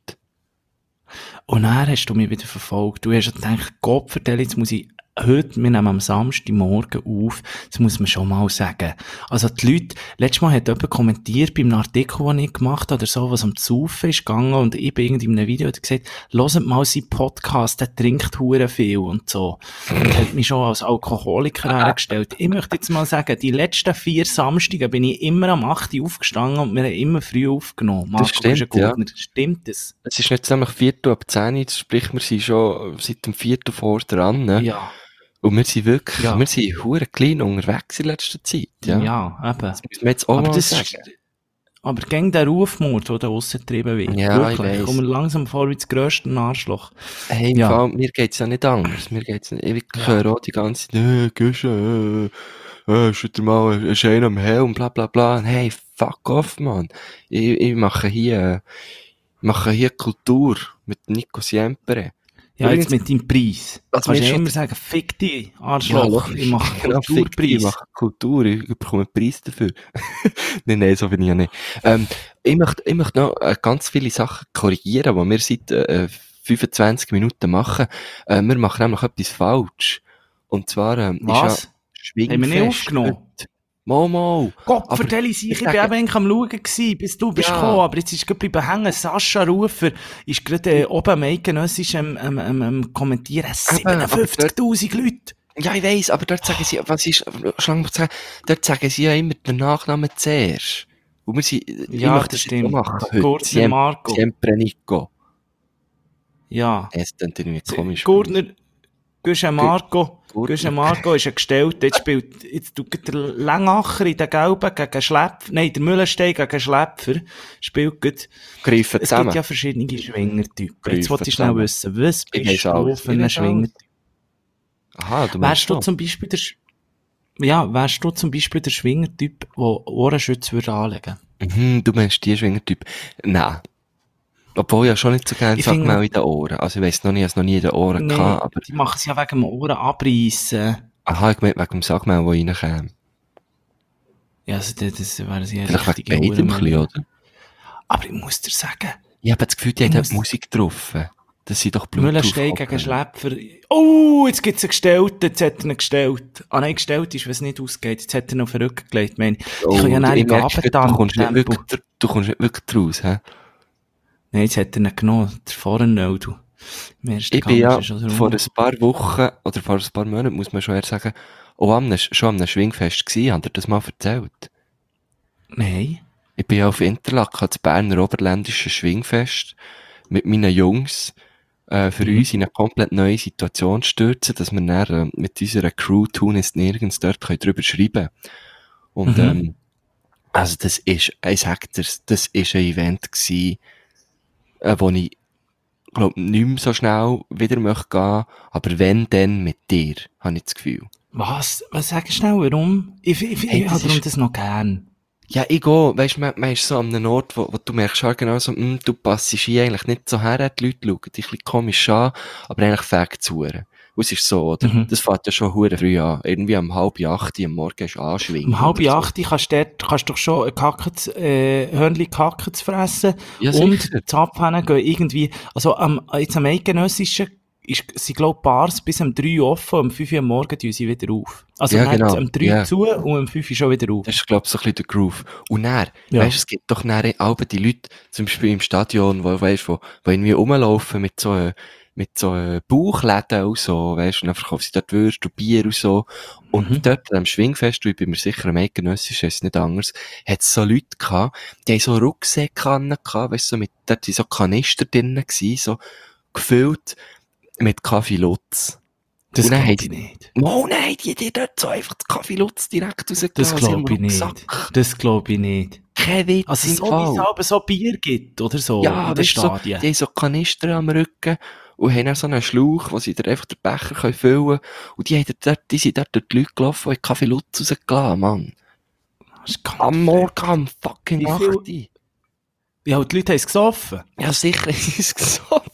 Und dann hast du mich wieder verfolgt. Du hast gedacht, Gott vertell, jetzt muss ich heute, wir nehmen am Samstagmorgen auf, das muss man schon mal sagen. Also die Leute, letztes Mal hat jemand kommentiert bei einem Artikel, den ich gemacht habe, oder so, was am Saufen ist gegangen, und ich bin irgendwie in einem Video hat gesagt, hört mal seinen Podcast, der trinkt hure viel und so. Und hat mich schon als Alkoholiker hergestellt. Ich möchte jetzt mal sagen, die letzten vier Samstage bin ich immer am acht Uhr aufgestanden und wir haben immer früh aufgenommen. Marco stimmt, Güschen-Gurtner. Stimmt das? Es ist nicht nämlich Viertel ab zehn, das sprich, wir sind schon seit dem Viertel vor dran. Ne? Ja. Und wir sind wirklich, Ja. wir sind hure klein unterwegs in letzter Zeit. Ja. Ja, eben. Das müssen wir jetzt auch Aber mal das sagen. ist, aber gegen den Rufmord, der da aussen getrieben wird. Ja, Wirklich. ich weiss. Ich komme mir langsam vor wie das grösste Arschloch. Hey, im Ja. Fall, mir geht's ja nicht anders. Mir geht's nicht, ich Ja. höre auch die ganze Zeit, äh, Güsche, äh, äh, schütt dir mal einen Schein am Helm, bla, bla, bla. Hey, fuck off, man. Ich, ich mache hier, äh, mache hier Kultur mit Nico Siempre. Ja, Übrigens- jetzt mit deinem Preis. Was Kannst mir du ja schon- immer sagen, fick dich, Arschloch. logisch. ich mache Genau, fick dich, ich Kulturpreis. mache Kultur, ich bekomme einen Preis dafür. nein, nein, so bin ich ja nicht. Ähm, ich möchte, ich möchte noch äh, ganz viele Sachen korrigieren, die wir seit äh, fünfundzwanzig Minuten machen. Äh, wir machen nämlich etwas falsch. Und zwar, ähm, Was? ist ja Schwingfest. Haben wir nicht aufgenommen? Heute. Mal, mal. Gott, Aber vertell ich, ich ich bin sage- eben eigentlich am Schauen gewesen, bis du bist Ja. gekommen, aber jetzt ist gerade bleiben hängen. Sascha Rufer ist gerade äh, oben am Eidgenössisch am, am, am, am kommentieren. siebenundfünfzigtausend Leute. Ja, ich weiss, aber dort sagen sie, was ist, schon mal zu sagen, dort sagen sie ja immer den Nachnamen zuerst. Und wir sind, ich Ja, möchte das das stimmt. jetzt auch machen heute. Gurtner Siem- Marco. Siempre Nico. Ja. Es klingt irgendwie komisch. Gurtner, Guschen Marco. Gurtner. Guschen Marco ist ein Gestellter. Jetzt spielt, jetzt tut der Längacher in den Gelben gegen Schläpfer, nein, der Müllenstein gegen Schläpfer spielt gut. Greifen Es zusammen. gibt ja verschiedene Schwingertypen. Greifen Jetzt wollte ich schnell zusammen. wissen, was Ich bist weiss du alles. für Ich einen weiss Schwingertyp? Aha, du meinst Wärst du so. zum Beispiel der, Sch- ja, wärst du zum Beispiel der Schwingertyp, der Ohrenschütze würde anlegen? Mhm, du meinst die Schwingertyp. Nein. Obwohl ich ja schon nicht so gerne Ich sag finde- mal in den Ohren. Also ich weiss noch nicht, ich habe es noch nie in den Ohren Nee, gehabt, aber, die machen es ja wegen dem Ohren abreißen. aha, ich meine wegen dem Sagmel, der reinkäme. Ja, also das, das wäre sehr Vielleicht wegen richtige beidem ein bisschen, Ohrenmänner. oder? Aber ich muss dir sagen, Ich habe das Gefühl, die Ich haben muss- dort Musik getroffen. Das sind doch Müllenstein Bluetooth. gegen Schläpfer. Oh, jetzt gibt es einen Gestellten, jetzt hat er ihn gestellt. Ah nein, gestellt ist, wenn es nicht ausgeht. Jetzt hat er noch auf den Rücken gelegt, meine ich. Oh, Ich kann ja und nachher ich merke, du Gabentanz kommst nicht Tempo. wirklich, du kommst nicht wirklich raus, hä? Nein, jetzt hat er ihn genommen. Der Vornell, du. Im ersten Ich bin ja Gang ist er schon vor rum. ein paar Wochen, oder vor ein paar Monaten, muss man schon eher sagen, auch am, schon am Schwingfest gewesen. Habt ihr das mal erzählt? Nein. Ich bin ja auf Interlaken, das Berner Oberländische Schwingfest, mit meinen Jungs, äh, für Mhm. uns in eine komplett neue Situation stürzen, dass wir dann, äh, mit unserer Crew tun ist nirgends dort können drüber schreiben. Und, Mhm. ähm, also das ist, ich sag dir's, das ist ein Event gewesen, äh, wo ich, glaub, nicht mehr so schnell wieder möchte gehen, aber wenn, dann mit dir, habe ich das Gefühl. Was? Was sag ich schnell, warum? Ich, ich, ich, Hey, ich das habe darum ist- das noch gern. Ja, ich gehe, weisst, man, man ist so an einem Ort, wo, wo du merkst schon genau so, hm, du passst hier eigentlich nicht so her, die Leute schauen dich ein bisschen komisch an, aber eigentlich fängt zu hören. Und es ist so, oder? Mhm. Das fängt ja schon hure früh an. Irgendwie um halb acht am Morgen ist anschwingen. Um halb oder so. acht kannst du dort, kannst du doch schon ein Kackens, äh, Hörnli Kackens fressen. Ja, und sicher. die Zapfhähne gehen irgendwie, also am, jetzt am Eidgenössischen ist, sind glaub Bars bis um drei Uhr offen, um fünf Uhr am Morgen tun sie wieder auf. Also Ja, dann genau. um drei Ja. zu und um fünf Uhr schon wieder auf. Das ist, glaub ich, so ein bisschen der Groove. Und dann, Ja. weisst, es gibt doch dann auch die Leute, zum Beispiel im Stadion, wo, weisst, wo, wo irgendwie rumlaufen mit so, äh, mit so, äh, Bauchläden und so, weisst, und dann verkaufen sie dort Würste und Bier und so. Und Mhm. dort am Schwingfest, und ich bin mir sicher, am Eidgenössischen ist es nicht anders, hat es so Leute gehabt, die haben so Rucksäcke gehabt, weisst, so mit, dort sind so Kanister drinnen gewesen, so gefüllt mit Kaffee Lutz. Das Und dann glaube haben ich nicht. Oh nein, die haben dort so einfach den Kaffee Lutz direkt rausgelassen. Das aus ihrem glaube ich nicht. Rucksack. Das glaube ich nicht. Kein Witz Also im so wie Fall. es aber so Bier gibt, oder so, Ja, in den weißt du, so, Stadien. die haben so Kanister am Rücken und haben dann so einen Schlauch, wo sie dir einfach den Becher können füllen können. Und die, haben dort, die sind dort durch die Leute gelaufen und haben Kaffee Lutz rausgelassen, Mann. Das ist ganz Am Morgen, am fucking Wie viel- acht. Ja, und die Leute haben es gesoffen. Ja, sicher ist es gesoffen.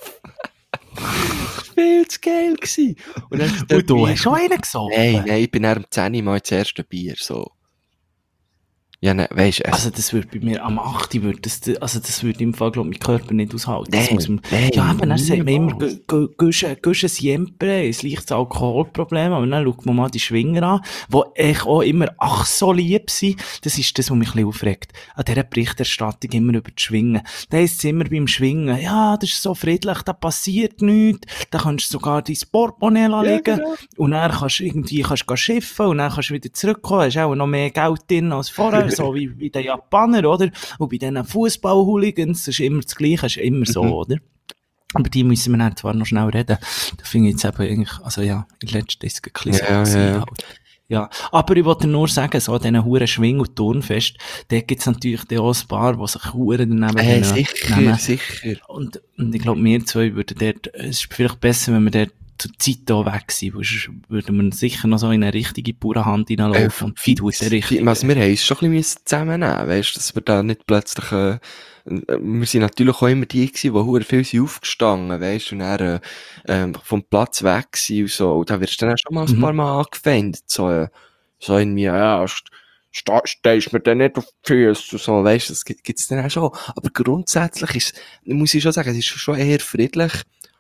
Viel zu geil gewesen. Und, dann ist Und du Bier- hast schon einen gesoffen. Nein, nein, ich bin dann um zehn Uhr mal das erste Bier, so. Ja, nein, weisst du, es- Also das würde bei mir am acht würde das, also das würde im Fall, glaube ich, mein Körper nicht aushalten. Das Nein, muss man, nein, ja, aber dann sagt man immer, niemals. Gusche siempre, ein leichtes Alkoholproblem, aber dann schaut man mal die Schwinger an, die echt auch immer ach so lieb sind. Das ist das, was mich ein bisschen aufregt. An dieser Berichterstattung immer über die Schwingen. Da heisst es immer beim Schwingen, ja, das ist so friedlich, da passiert nichts, da kannst du sogar dein Portemonnaie liegen genau. und dann kannst du irgendwie kannst du schiffen und dann kannst du wieder zurückkommen, hast auch noch mehr Geld drin als vorher, so wie bei den Japanern, oder? Und bei diesen Fußball-Hooligans, das ist immer das Gleiche, das ist immer so, Mhm. oder? Aber die müssen wir dann zwar noch schnell reden. Da finde ich jetzt eben eigentlich, also ja, in letzter Zeit ein bisschen Ja, so ja, gewesen ja. halt. Ja, aber ich wollte nur sagen, so an diesen huren Schwing- und Turnfest, da gibt's natürlich dann auch ein paar, die sich huren daneben Äh, nehmen. sicher, sicher. Und, und ich glaube, wir zwei würden dort, es ist vielleicht besser, wenn wir dort zur Zeit hier weg sind, weil sonst würden wir sicher noch so in eine richtige Bauernhand hineinlaufen und die tut der richtig. Also wir haben uns schon ein bisschen zusammennehmen, weißt, dass wir da nicht plötzlich, äh, wir sind natürlich auch immer die gewesen, die hure viel sind aufgestanden, weißt, und dann, äh, ähm, vom Platz weg sind und so. Und da wirst du dann auch schon mal ein Mhm. paar Mal angefeindet, so, äh, so in mir, ja, st sta- stehst mir dann nicht auf die Füße und so, weißt, das gibt, gibt's dann auch schon. Aber grundsätzlich ist, muss ich schon sagen, es ist schon eher friedlich.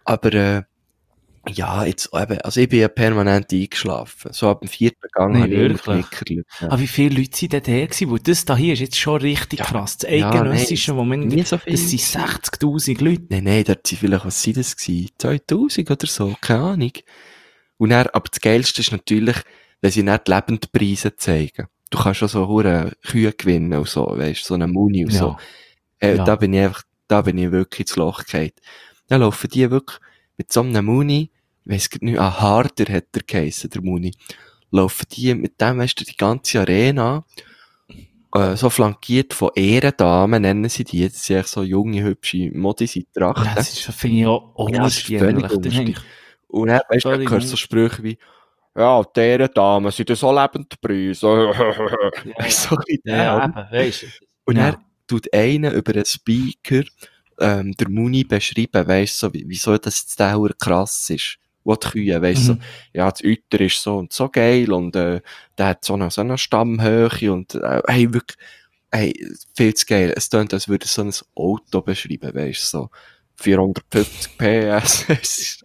Aber, äh, ja, jetzt eben, also ich bin ja permanent eingeschlafen. So ab dem vierten Gang Nein, habe ich immer wirklich. Knickerli. Ja. Aber wie viele Leute sind denn da gewesen? Weil das da hier ist jetzt schon richtig Ja, krass. Das ja, nein, Eidgenössische, wo man, nie so viel das sind gewesen. sechzigtausend Leute. Nein, nein, dort sind vielleicht, was sind das gewesen? zweitausend oder so, keine Ahnung. Und dann, aber das Geilste ist natürlich, wenn sie nicht die Lebendpreise zeigen. Du kannst schon so hure Kühe gewinnen und so, weisst, so eine Muni und so. Ja. Äh, Ja. Da bin ich einfach, da bin ich wirklich ins Loch gefallen. Dann laufen die wirklich mit so einem Muni, ich weiss grad nicht, ah, Harder hat der geheissen, der Muni. Laufen die mit dem, weisst du, die ganze Arena, äh, so flankiert von Ehrendamen, nennen sie die. Das sind echt so junge, hübsche Modis in Trachten. Das ist, finde ich auch Ja, das ist völlig unverständlich. Das ist unverständlich. eigentlich Und dann, weisst du, dann völlig hörst du so Sprüche wie, ja, die Ehrendamen sind ja so Lebendpreise. Weisst du, so in der Ja, Art. eben, weisst du. Und Ja. dann tut einer über einen Speaker ähm, der Muni beschreiben, weisst du, so, wie- wieso das zu der krass ist. Wo die Kühe, weisst du, so, Mhm. ja, das Euter ist so und so geil und äh, der hat so eine, so eine Stammhöhe und äh, hey, wirklich, hey, viel zu geil. Es klingt, als würde er so ein Auto beschreiben, weisst du, so vierhundertfünfzig P S. Es ist-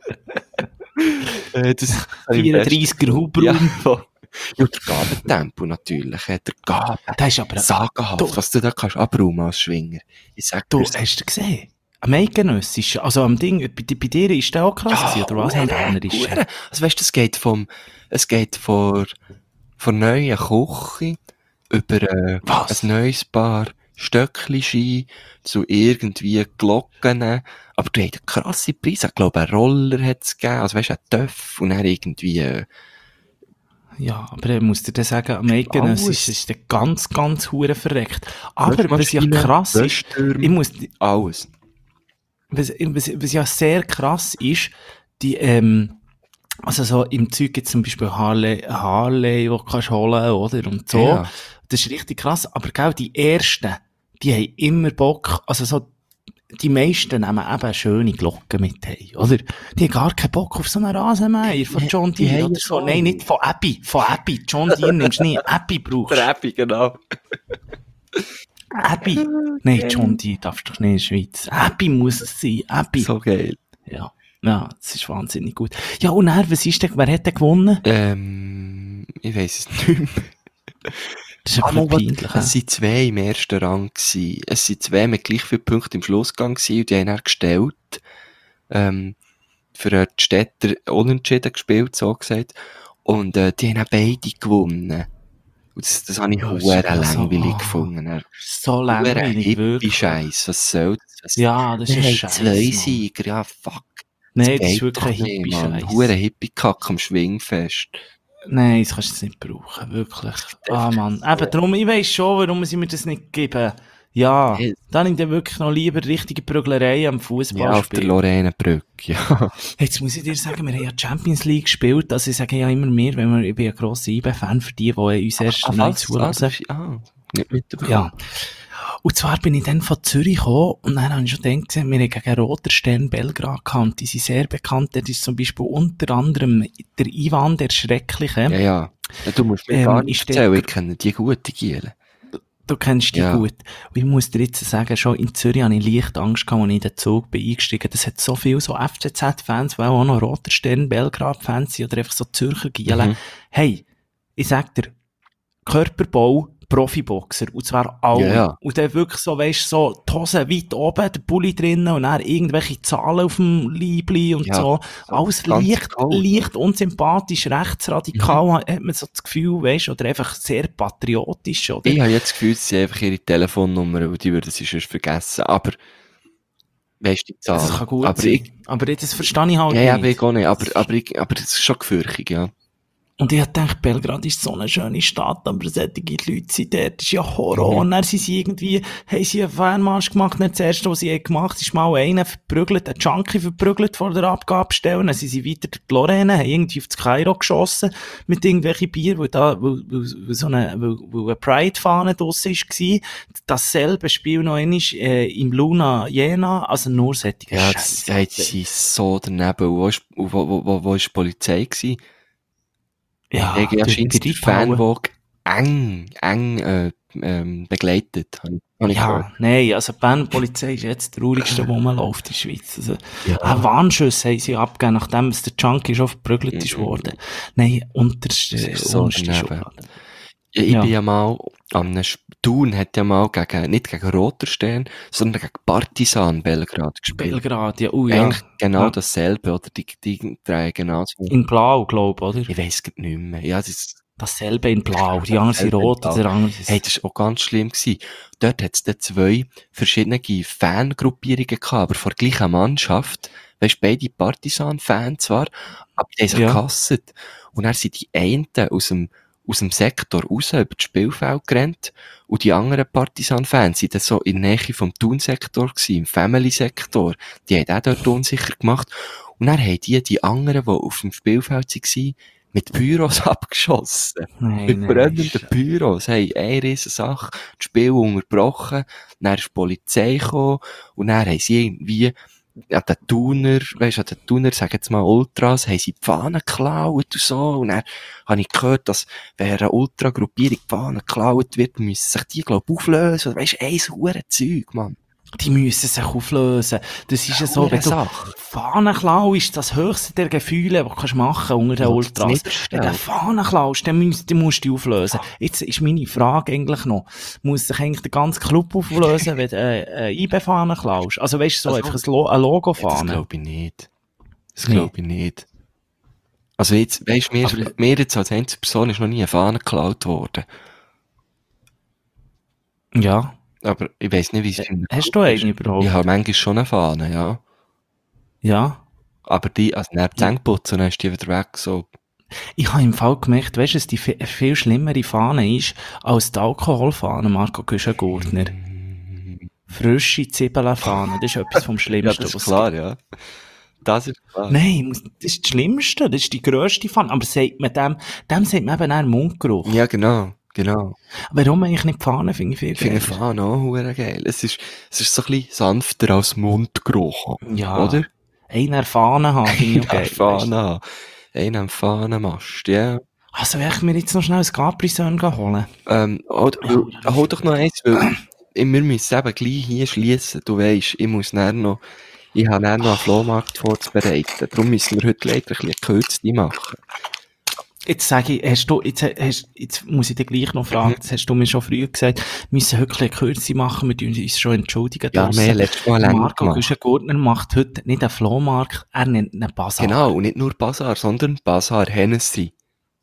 äh, das habe ich am besten vierunddreißiger gefunden. Ja, Hubraum. voll. Ja, der Gabentempo natürlich. Hat der Gaben. Das ist aber, Sagenhaft, du, was du da kannst abräumen als Schwinger. Ich sag du, dir's. hast du gesehen? Am Eidgenössischen, also am Ding, bei, di- bei dir ist der auch krass gewesen, oder was? Am hure, Bernerischen. hure. Also weißt du, es geht vom, es geht von, von neuen Küche über äh, Was? ein neues Paar Stöckli-Ski zu irgendwie Glocken. Aber du hast eine krasse Preise. Ich glaube, einen Roller hat es gegeben. Also weißt du, einen Töff und dann irgendwie, äh, Ja, aber ich muss dir dann sagen, am Eidgenössischen alles. ist der ganz, ganz hure verreckt. Aber was ja Waschmaschinen, krass ist, Wäschtürme, ich muss, alles. was, was, was ja sehr krass ist, die, ähm, also so im Zeug jetzt zum Beispiel Harley, Harley, wo du kannst holen, oder? Und so. Ja. Das ist richtig krass. Aber gell, die Ersten, die haben immer Bock, also so, die meisten nehmen eben schöne Glocken mit heim, oder? Die haben gar keinen Bock auf so einen Rasenmäher von John die Deere haben oder ja so. so- Nein, nicht von Abby, von Abby. John Deere nimmst du nicht, Abby brauchst du. Treppi, genau. Abby. Nein, John Deere darfst du doch nicht in der Schweiz. Abby muss es sein, Abby. So geil. Ja. Ja, das ist wahnsinnig gut. Ja, und dann, was ist denn, wer hat denn gewonnen? Ähm, ich weiss es nicht mehr. Das ist Ah, einfach mal, warte, peinlich. es hä? sind zwei im ersten Rang gewesen. Es sind zwei mit gleich vielen Punkten im Schlussgang gewesen und die haben dann gestellt, ähm, für äh, die Städter unentschieden gespielt, so gesagt. Und, äh, die haben auch beide gewonnen. Und das, das habe ich Ja, hure ist ja so, langweilig ah. gefunden. Er- So Hure langweilig, wirklich. Hippie-Scheiß, was soll das? Was- Ja, das Wir ist haben scheiße. zwei Mann. Sieger, ja, fuck. Nein, das ist geht wirklich doch ein nicht, Mann. Hippie-Scheiß. Hure Hippie-Kack am Schwingfest. Nein, das kannst du nicht brauchen, wirklich. Ah, Mann. Eben darum, ich weiss schon, warum sie mir das nicht geben. Ja, Hey. dann nehme ich dann wirklich noch lieber richtige Prüglerei am Ja, Fußball auf der spielen. Lorenebrücke, ja. Jetzt muss ich dir sagen, wir haben ja Champions League gespielt, also ich sage ja immer mehr, wenn wir, ich bin ein grosser I B-Fan für die, die uns erst Ah, neu was? zuhören. Ah, das ist- ah, nicht mitbekommen. Ja. Und zwar bin ich dann von Zürich gekommen und dann habe ich schon gedacht, wir haben gegen Roter Stern Belgrad gehabt. Die sind sehr bekannt. Das ist zum Beispiel unter anderem der Ivan der Schreckliche. Ja, ja. Ja, du musst mir Ähm, gar nicht ist erzählen, der- ich kenne die gute Giele. Du kennst die Ja. gut. Und ich muss dir jetzt sagen, schon in Zürich hatte ich leicht Angst gehabt, als ich in den Zug bin eingestiegen. Das hat so viele so F C Z-Fans, die auch noch Roter Stern Belgrad-Fans sind oder einfach so Zürcher Giele. Mhm. Hey, ich sag dir, Körperbau, Profiboxer. Und zwar alle. Ja, ja. Und dann wirklich so, weisst so, die Hose weit oben, der Pulli drinnen und dann irgendwelche Zahlen auf dem Leibli und Ja, so. so Alles ganz leicht, cool. leicht unsympathisch, rechtsradikal, Mhm. hat man so das Gefühl, weisst oder einfach sehr patriotisch, oder? Ich habe jetzt das Gefühl, sie haben einfach ihre Telefonnummer, und die würden sie sonst vergessen. Aber, weisst du die Zahl? Das kann gut aber sein. ich, aber das verstehe ich halt ja, ja, nicht. aber ich auch nicht. Aber, aber, ich, aber das ist schon gefürchtig, ja. Und ich hab gedacht, Belgrad ist so eine schöne Stadt, aber solche Leute sind dort, das ist ja Horror. Mhm. Und dann sind sie irgendwie, haben sie einen Fernmarsch gemacht, nicht das erste, was sie haben gemacht, ist mal einen verprügelt, einen Junkie verprügelt vor der Abgabestelle, dann sind sie weiter durch die Lorraine, haben irgendwie auf das Kairo geschossen, mit irgendwelchen Bier, weil da, weil, weil, weil so eine, weil, weil eine Pride-Fahne draussen war. Dasselbe Spiel noch einmal, äh, im Luna Jena, also nur solche Ja, das, Scheisse. ja, die sind so daneben. Und Wo ist, wo, wo, wo, wo ist die Polizei gewesen? Ja, Irgendwie der- anscheinend der der Reithauen. Fanwalk eng, eng, äh, ähm, begleitet, habe ich, hab ich Ja, gehört. nein, also die Berner Polizei ist jetzt der traurigste, wo man läuft in der Schweiz. Also, Ja. auch Warnschüsse haben sie abgegeben, nachdem es der Junkie schon verprügelt ist Mhm. worden. Nein, unterste, Das ist so unterste daneben. Schublade. Ja, ich Ja. bin ja mal, am einem Sp- Thun hat ja mal gegen, nicht gegen Roter Stern, sondern gegen Partisan Belgrad gespielt. Belgrad, ja, oh ja. Eigentlich genau Ja. dasselbe, oder? Die, die drei genau so. In Blau, glaube ich, oder? Ich weiss grad nicht mehr. Ja, das ist, Dasselbe in Blau, die andere sind Dasselbe in rot, Blau. der andere ist... hey, das war auch ganz schlimm gewesen. Dort hat es dann zwei verschiedene Fangruppierungen gehabt, aber von der gleichen Mannschaft. Weisst, beide Partisan-Fans zwar, aber die haben sich Ja. gehasst. Und dann sind die einen aus dem, aus dem Sektor raus über das Spielfeld gerannt und die anderen Partisan-Fans sind dann so in der Nähe vom Thun-Sektor gewesen, im Family-Sektor. Die haben auch dort unsicher gemacht. Und dann haben die, die anderen, die auf dem Spielfeld waren, mit Pyros abgeschossen. Nein, Mit nein, brennenden Scheiße. Pyros. Hey, eine riesen Sache. Das Spiel unterbrochen. Dann ist die Polizei gekommen. Und dann haben sie irgendwie, an den Thuner, weisst, an den Thuner, sagen jetzt mal Ultras, haben sie die Fahnen geklaut und so. Und dann habe ich gehört, dass, wenn eine Ultra-Gruppierung die Fahnen geklaut wird, müssen sich die, glaub ich, auflösen. Weisst, ein hure Zeug, Mann. Die müssen sich auflösen. Das ist ja so, Hure wenn du Sache. Fahnen klaust, das höchste der Gefühle, die du machen unter den Ja, das Ultras. Niederste. Wenn du Fahnen klaust, dann musst, dann musst du die auflösen. Jetzt ist meine Frage eigentlich noch, muss sich eigentlich der ganze Club auflösen, wenn du äh, äh, I B-Fahnen klaust? Also weißt du, so Also, einfach ein, Lo ein Ja, das Logo-Fahne. glaube ich nicht. Das Nee. glaube ich nicht. Also jetzt, weisst, mir, Aber- mir jetzt als Einzelperson ist noch nie eine Fahne geklaut worden. Ja. Aber ich weiss nicht, wie es in der Hast du Club ist. eine überhaupt? Ich habe manchmal schon eine Fahne, ja. Ja. Aber die, also neben Ja. Zähne putzen, dann ist die wieder weg, so. Ich habe im Fall gemerkt, weißt du, dass die fi- viel schlimmere Fahne ist als die Alkoholfahne, Marco Güschen-Gurtner. Frische Zwiebelfahne, das ist etwas vom Ja, Schlimmsten, das ist was es klar, ja. Das ist klar. Nein, muss- das ist das Schlimmste, das ist die grösste Pfanne. Aber sagt man dem, dem sagt man eben auch Mundgeruch. Ja, genau, genau. Warum eigentlich nicht Pfanne, finde ich viel Ich finde geiler. Fahne auch hure geil. Es ist, es ist so ein bisschen sanfter als Mundgeruch, Ja. oder? Einen erfahren haben, finde ich auch Ja, geil. Fahne haben. Einen am Fahnenmast, ja. Also, will ich mir jetzt noch schnell ein Capri-Sonne holen? Ähm, hol, Ja. hol doch noch eins, weil wir müssen eben gleich hier schliessen. Du weisst, ich muss dann noch, ich habe dann noch einen Flohmarkt vorzubereiten. Darum müssen wir heute leider ein bisschen gekürzte machen. Jetzt sage ich, hast du, jetzt, hast, jetzt muss ich dich gleich noch fragen, das hast du mir schon früher gesagt, wir müssen heute eine Kürze machen, wir müssen uns schon entschuldigen. Ja, draussen. wir haben letztes Mal länger Marco gemacht. Güschen-Gurtner macht heute nicht einen Flohmarkt, er nennt einen Basar. Genau, und nicht nur Basar, sondern Basar Hennessy.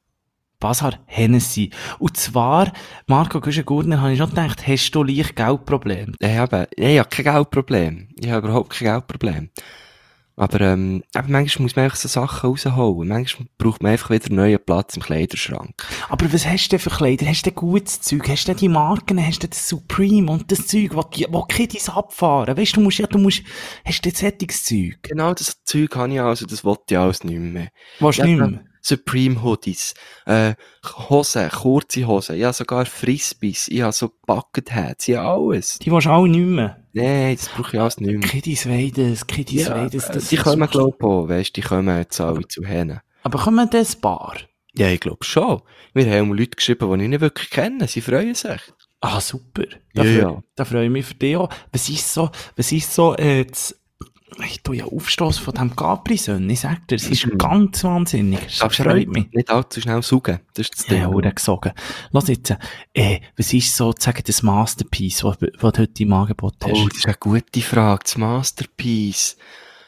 Basar Hennessy. Und zwar, Marco Güschen-Gurtner, habe ich schon gedacht, hast du leicht Geldprobleme? Ich habe, ich habe kein Geldproblem. Ich habe überhaupt kein Geldproblem. Aber, ähm, aber manchmal muss man einfach so Sachen rausholen. Manchmal braucht man einfach wieder einen neuen Platz im Kleiderschrank. Aber was hast du denn für Kleider? Hast du denn gutes Zeug? Hast du denn die Marken? Hast du das Supreme und das Zeug, wo, die- wo Kiddies abfahren? Weißt du, du musst ja, du musst, hast du jetzt solches Zeug? Genau das Zeug habe ich also, das wollte ich alles nicht mehr. Was Ja, nicht ja. mehr? Supreme Hoodies, äh, Hosen, kurze Hosen, ich habe sogar Frisbees, ich habe so Bucket Hats, ich habe alles. Die willst du alle nicht mehr. Nein, das brauche ich alles nicht mehr. Kiddies wollen das, Kiddies Ja, wollen das. äh, das die das- kommen, glaube ich, auch, weisst, die kommen jetzt alle zu Hennen. Aber kommen das Paar? Ja, ich glaube schon. Wir haben Leute geschrieben, die ich nicht wirklich kenne, sie freuen sich. Ah, super. Da, Ja, freu, ja. da freue ich mich für dich auch. Was ist so, was ist so, äh, das, ich tu ja Aufstoß von dem Capri-Sonne. Ich sag dir, es ist Mhm. ganz wahnsinnig. Das Darfst du freut nicht, mich. nicht allzu schnell saugen. Das ist das Ja, Ding. oder gesogen. Lass jetzt, äh, was ist so, sag das Masterpiece, was du heute im Angebot hast? Oh, das ist eine gute Frage. Das Masterpiece.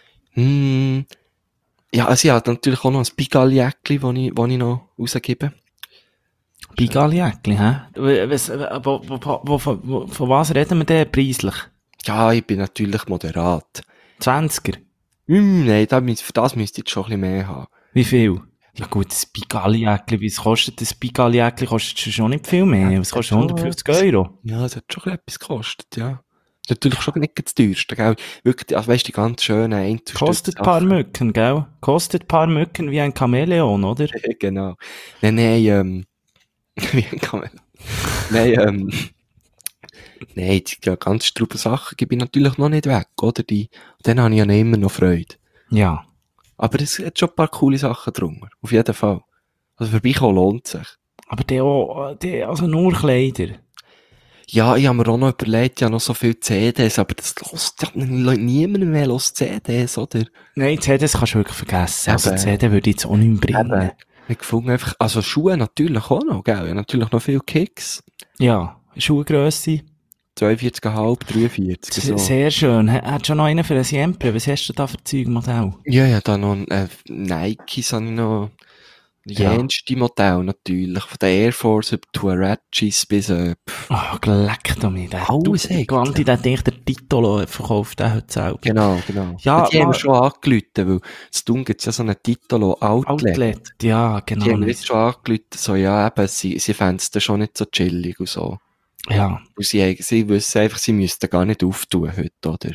Hm. Ja, also ich habe natürlich auch noch ein Pigaljäckli, das ich, das ich noch rausgebe. Bigaliäckli, hä? Was, äh, wo, wo, wo, wo, wo, von was reden wir denn preislich? Ja, ich bin natürlich moderat. zwanziger? Hm, nein, da, müsst- für das müsste ich jetzt schon ein bisschen mehr haben. Wie viel? Ja gut, das Bigaliäckli, wie kostet das Bigaliäckli? Kostet schon nicht viel mehr. Was kostet hundertfünfzig Euro? Ja, das hat schon etwas gekostet, ja. Ist natürlich schon nicht das teuerste, gell? Wirklich, also weißt du, die ganz schönen Einzelstücke. Kostet ein paar Mücken, gell? Kostet ein paar Mücken wie ein Chamäleon, oder? Genau. Nein, nein, ähm, wie kann man, nein, ähm, nein, die ja, ganz strube Sachen gebe ich natürlich noch nicht weg, oder? Die, dann habe ich ja noch immer noch Freude. Ja. Aber es hat schon ein paar coole Sachen drunter. Auf jeden Fall. Also vorbeikommen lohnt sich. Aber der auch, der, also nur Kleider. Ja, ich habe mir auch noch überlegt, ja noch so viele C Ds, aber das hört ja niemand mehr los C Ds, oder? Nein, C Ds kannst du wirklich vergessen. Also Eben. C D würde ich jetzt auch nicht mehr bringen. Eben. Ich gefunden einfach, also Schuhe natürlich auch noch, gell? Ja, natürlich noch viele Kicks. Ja, Schuhgrösse. zweiundvierzig Komma fünf, dreiundvierzig, S- so. Sehr schön. H- Hat schon noch einen für ein Siempre? Was hast du da für Zeugmodell? Ja, ja, da noch, äh, Nikes habe ich noch, Ja. jenste Modell natürlich, von den Air Force über die Huaraches bis, äh, pff, Oh, geleckt um mich. Der Alles du, eigentlich. Quanti, der hat eigentlich den Titolo verkauft, der hat selber. genau, genau. Ja, Und die haben mal- wir schon angerufen, weil es Thun gibt's ja so einen Titolo Outlet. Outlet. Ja, Die genau. haben wir nicht. jetzt schon angerufen, so, ja, eben, sie, sie fänden es dann schon nicht so chillig und so. Ja. Und sie, haben- sie wissen einfach, sie müssten gar nicht auftun heute, oder?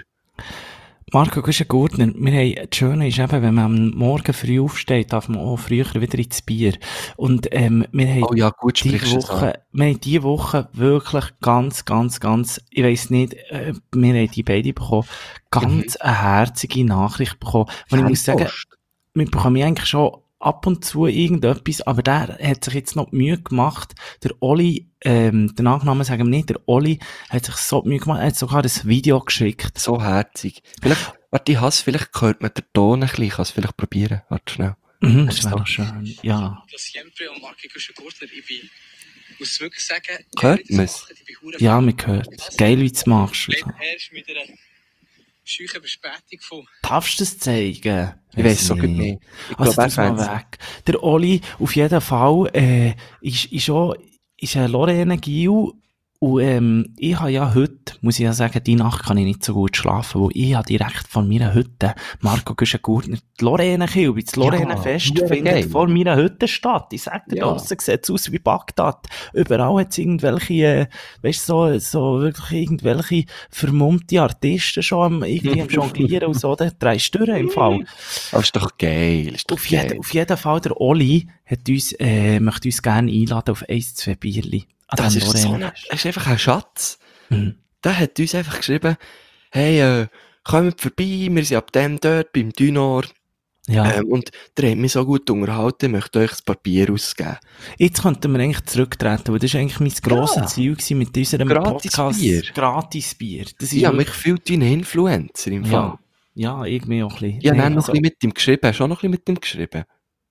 Marco Guschen-Gurtner, wir haben, das Schöne ist eben, wenn man am Morgen früh aufsteht, darf man auch früher wieder ins Bier. Und, ähm, wir haben Oh ja, gut, die sprichst du es an. Woche, wir haben diese Woche wirklich ganz, ganz, ganz, ich weiss nicht, äh, wir haben die beide bekommen, ganz eine herzige Nachricht bekommen. Und ich muss sagen, Fanpost. wir bekommen ja eigentlich schon ab und zu irgendetwas, aber der hat sich jetzt noch die Mühe gemacht, der Oli, ähm, den Nachnamen sagen wir nicht, der Oli hat sich so die Mühe gemacht, er hat sogar ein Video geschickt. So herzig. Vielleicht, warte, ich hasse, vielleicht hört man den Ton ein bisschen, ich kann es vielleicht probieren. Warte schnell. Mhm, das Ist wäre so. noch schön, ja. Das Siempre und Marco Guschen-Gurtner, ich bin, muss wirklich sagen, Hört geile man's? Sachen, ich bin hure Ja, Fan. man hört. Geil, wie du es machst. und so. Lebt erst mit einer scheuchen Verspätung von Darfst du es zeigen? Ich weiss so gut nicht. Ich Also, glaube, er das mal fänd's. weg. Der Oli, auf jeden Fall, äh, ist, ist auch, ist ein Lorraine Gil. Und, ähm, ich habe ja heute, muss ich ja sagen, die Nacht kann ich nicht so gut schlafen, weil ich habe direkt von meiner Hütte, Marco Guschen-Gurtner, die Lorraine Kilby, das Lorraine Fest Ja, findet geil. vor meiner Hütte statt. Ich sag dir, Ja. draussen sieht es aus wie Bagdad. Überall hat es irgendwelche, äh, weißt du, so, so wirklich irgendwelche vermummte Artisten schon am, irgendwie am Jonglieren und so, da drehst du durch im Fall. Das ist doch geil, ist doch Auf, geil. jeden, auf jeden Fall, der Oli hat uns, äh, möchte uns gerne einladen auf eins, zwei Bierli. An Das diesem ist so Lorraine ein, Fest. das ist einfach ein Schatz. Mhm. Der hat uns einfach geschrieben, hey, äh, kommt vorbei, wir sind ab dem dort beim Dünor. Ja. Ähm, und der hat mich so gut unterhalten, ich möchte euch ein paar Bier ausgeben. Jetzt könnten wir eigentlich zurücktreten, weil das war eigentlich mein grosses Ja. Ziel gewesen mit unserem Gratis Podcast. Bier. Gratis Bier. Das ist Ich habe mich wirklich- gefühlt wie ein Influencer im Fall. ja. Ja, irgendwie auch ein bisschen. Ich habe Nein, dann noch also- ein bisschen mit ihm geschrieben. Hast du auch noch ein bisschen mit ihm geschrieben?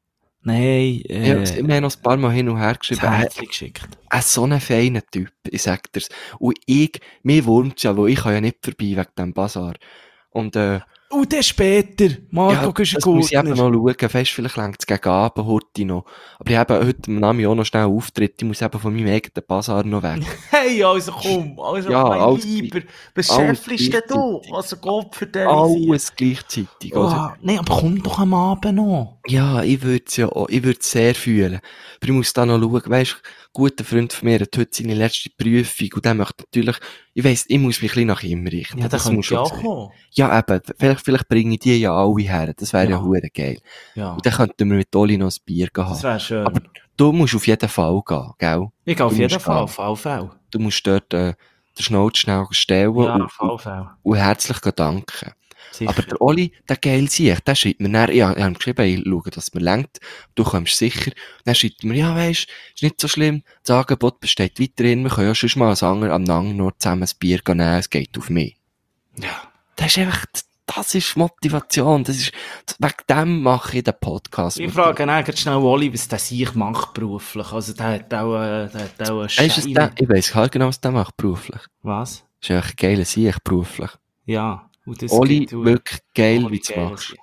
Nein, Ja, äh, wir haben noch ein paar Mal hin und her das geschrieben. Er Herzchen geschickt. er ist so ein feiner Typ, ich sag dir's. Und ich, mir wurmt's ja, weil ich kann ja nicht vorbei wegen dem Bazar. Und, äh, Und dann später, Marco ja, Guschen das muss ich eben Gurtner. noch schauen. Fest, vielleicht längt's gegen Abend heute noch. Aber ich habe heute am Nami auch noch schnell einen Auftritt. Ich muss eben von meinem eigenen Bazar noch weg. Hey, also komm, also Ja, mein alles Lieber, alles beschäftigst denn du? gleichzeitig. Also Gott für den Alles gleichzeitig, oder? Oh, nein, aber komm doch am Abend noch. Ja, ich würde es ja auch, ich würde es sehr fühlen. Aber ich muss da noch schauen, weisst, ein guter Freund von mir hat heute seine letzte Prüfung und der möchte natürlich, ich weiss, ich muss mich ein bisschen nach ihm richten. Ja, da das könnt muss ihr schon auch sein. kommen. Ja, eben, vielleicht, vielleicht bringe ich die ja alle her. Das wäre ja, Ja. hure geil. Ja, Und dann könnten wir mit Oli noch ein Bier gehen das haben. wäre schön. Aber du musst auf jeden Fall gehen, gell? Ich gehe auf du jeden musst Fall, gehen. auf alle Fälle. Du musst dort, äh, den Schnauz schnell stellen Ja, und, auf alle Fälle. und herzlich danken. Sicher. Aber der Oli, der geil sich, der schreibt mir dann, ja, ich habe ihm geschrieben, ich schaue, dass es mir lenkt, du kommst sicher. Dann schreibt er mir, ja, weisst, ist nicht so schlimm, das Angebot besteht weiterhin, wir können ja schon mal als Anger am Nang nur zusammen ein Bier nehmen, es geht auf mich. Ja. Das ist einfach, das ist Motivation, das ist, wegen dem mache ich den Podcast. Ich mit frage dann ganz schnell Oli, was der sich macht beruflich. Also der hat auch, äh, der hat auch einen dir. Weisst du, was Schein. der, ich weiss halt genau, was der macht, beruflich. Was? Das ist einfach ein geiler Sieg, beruflich. Ja. Und das Oli, gibt auch- wirklich geil, Oli wie du geil. machst.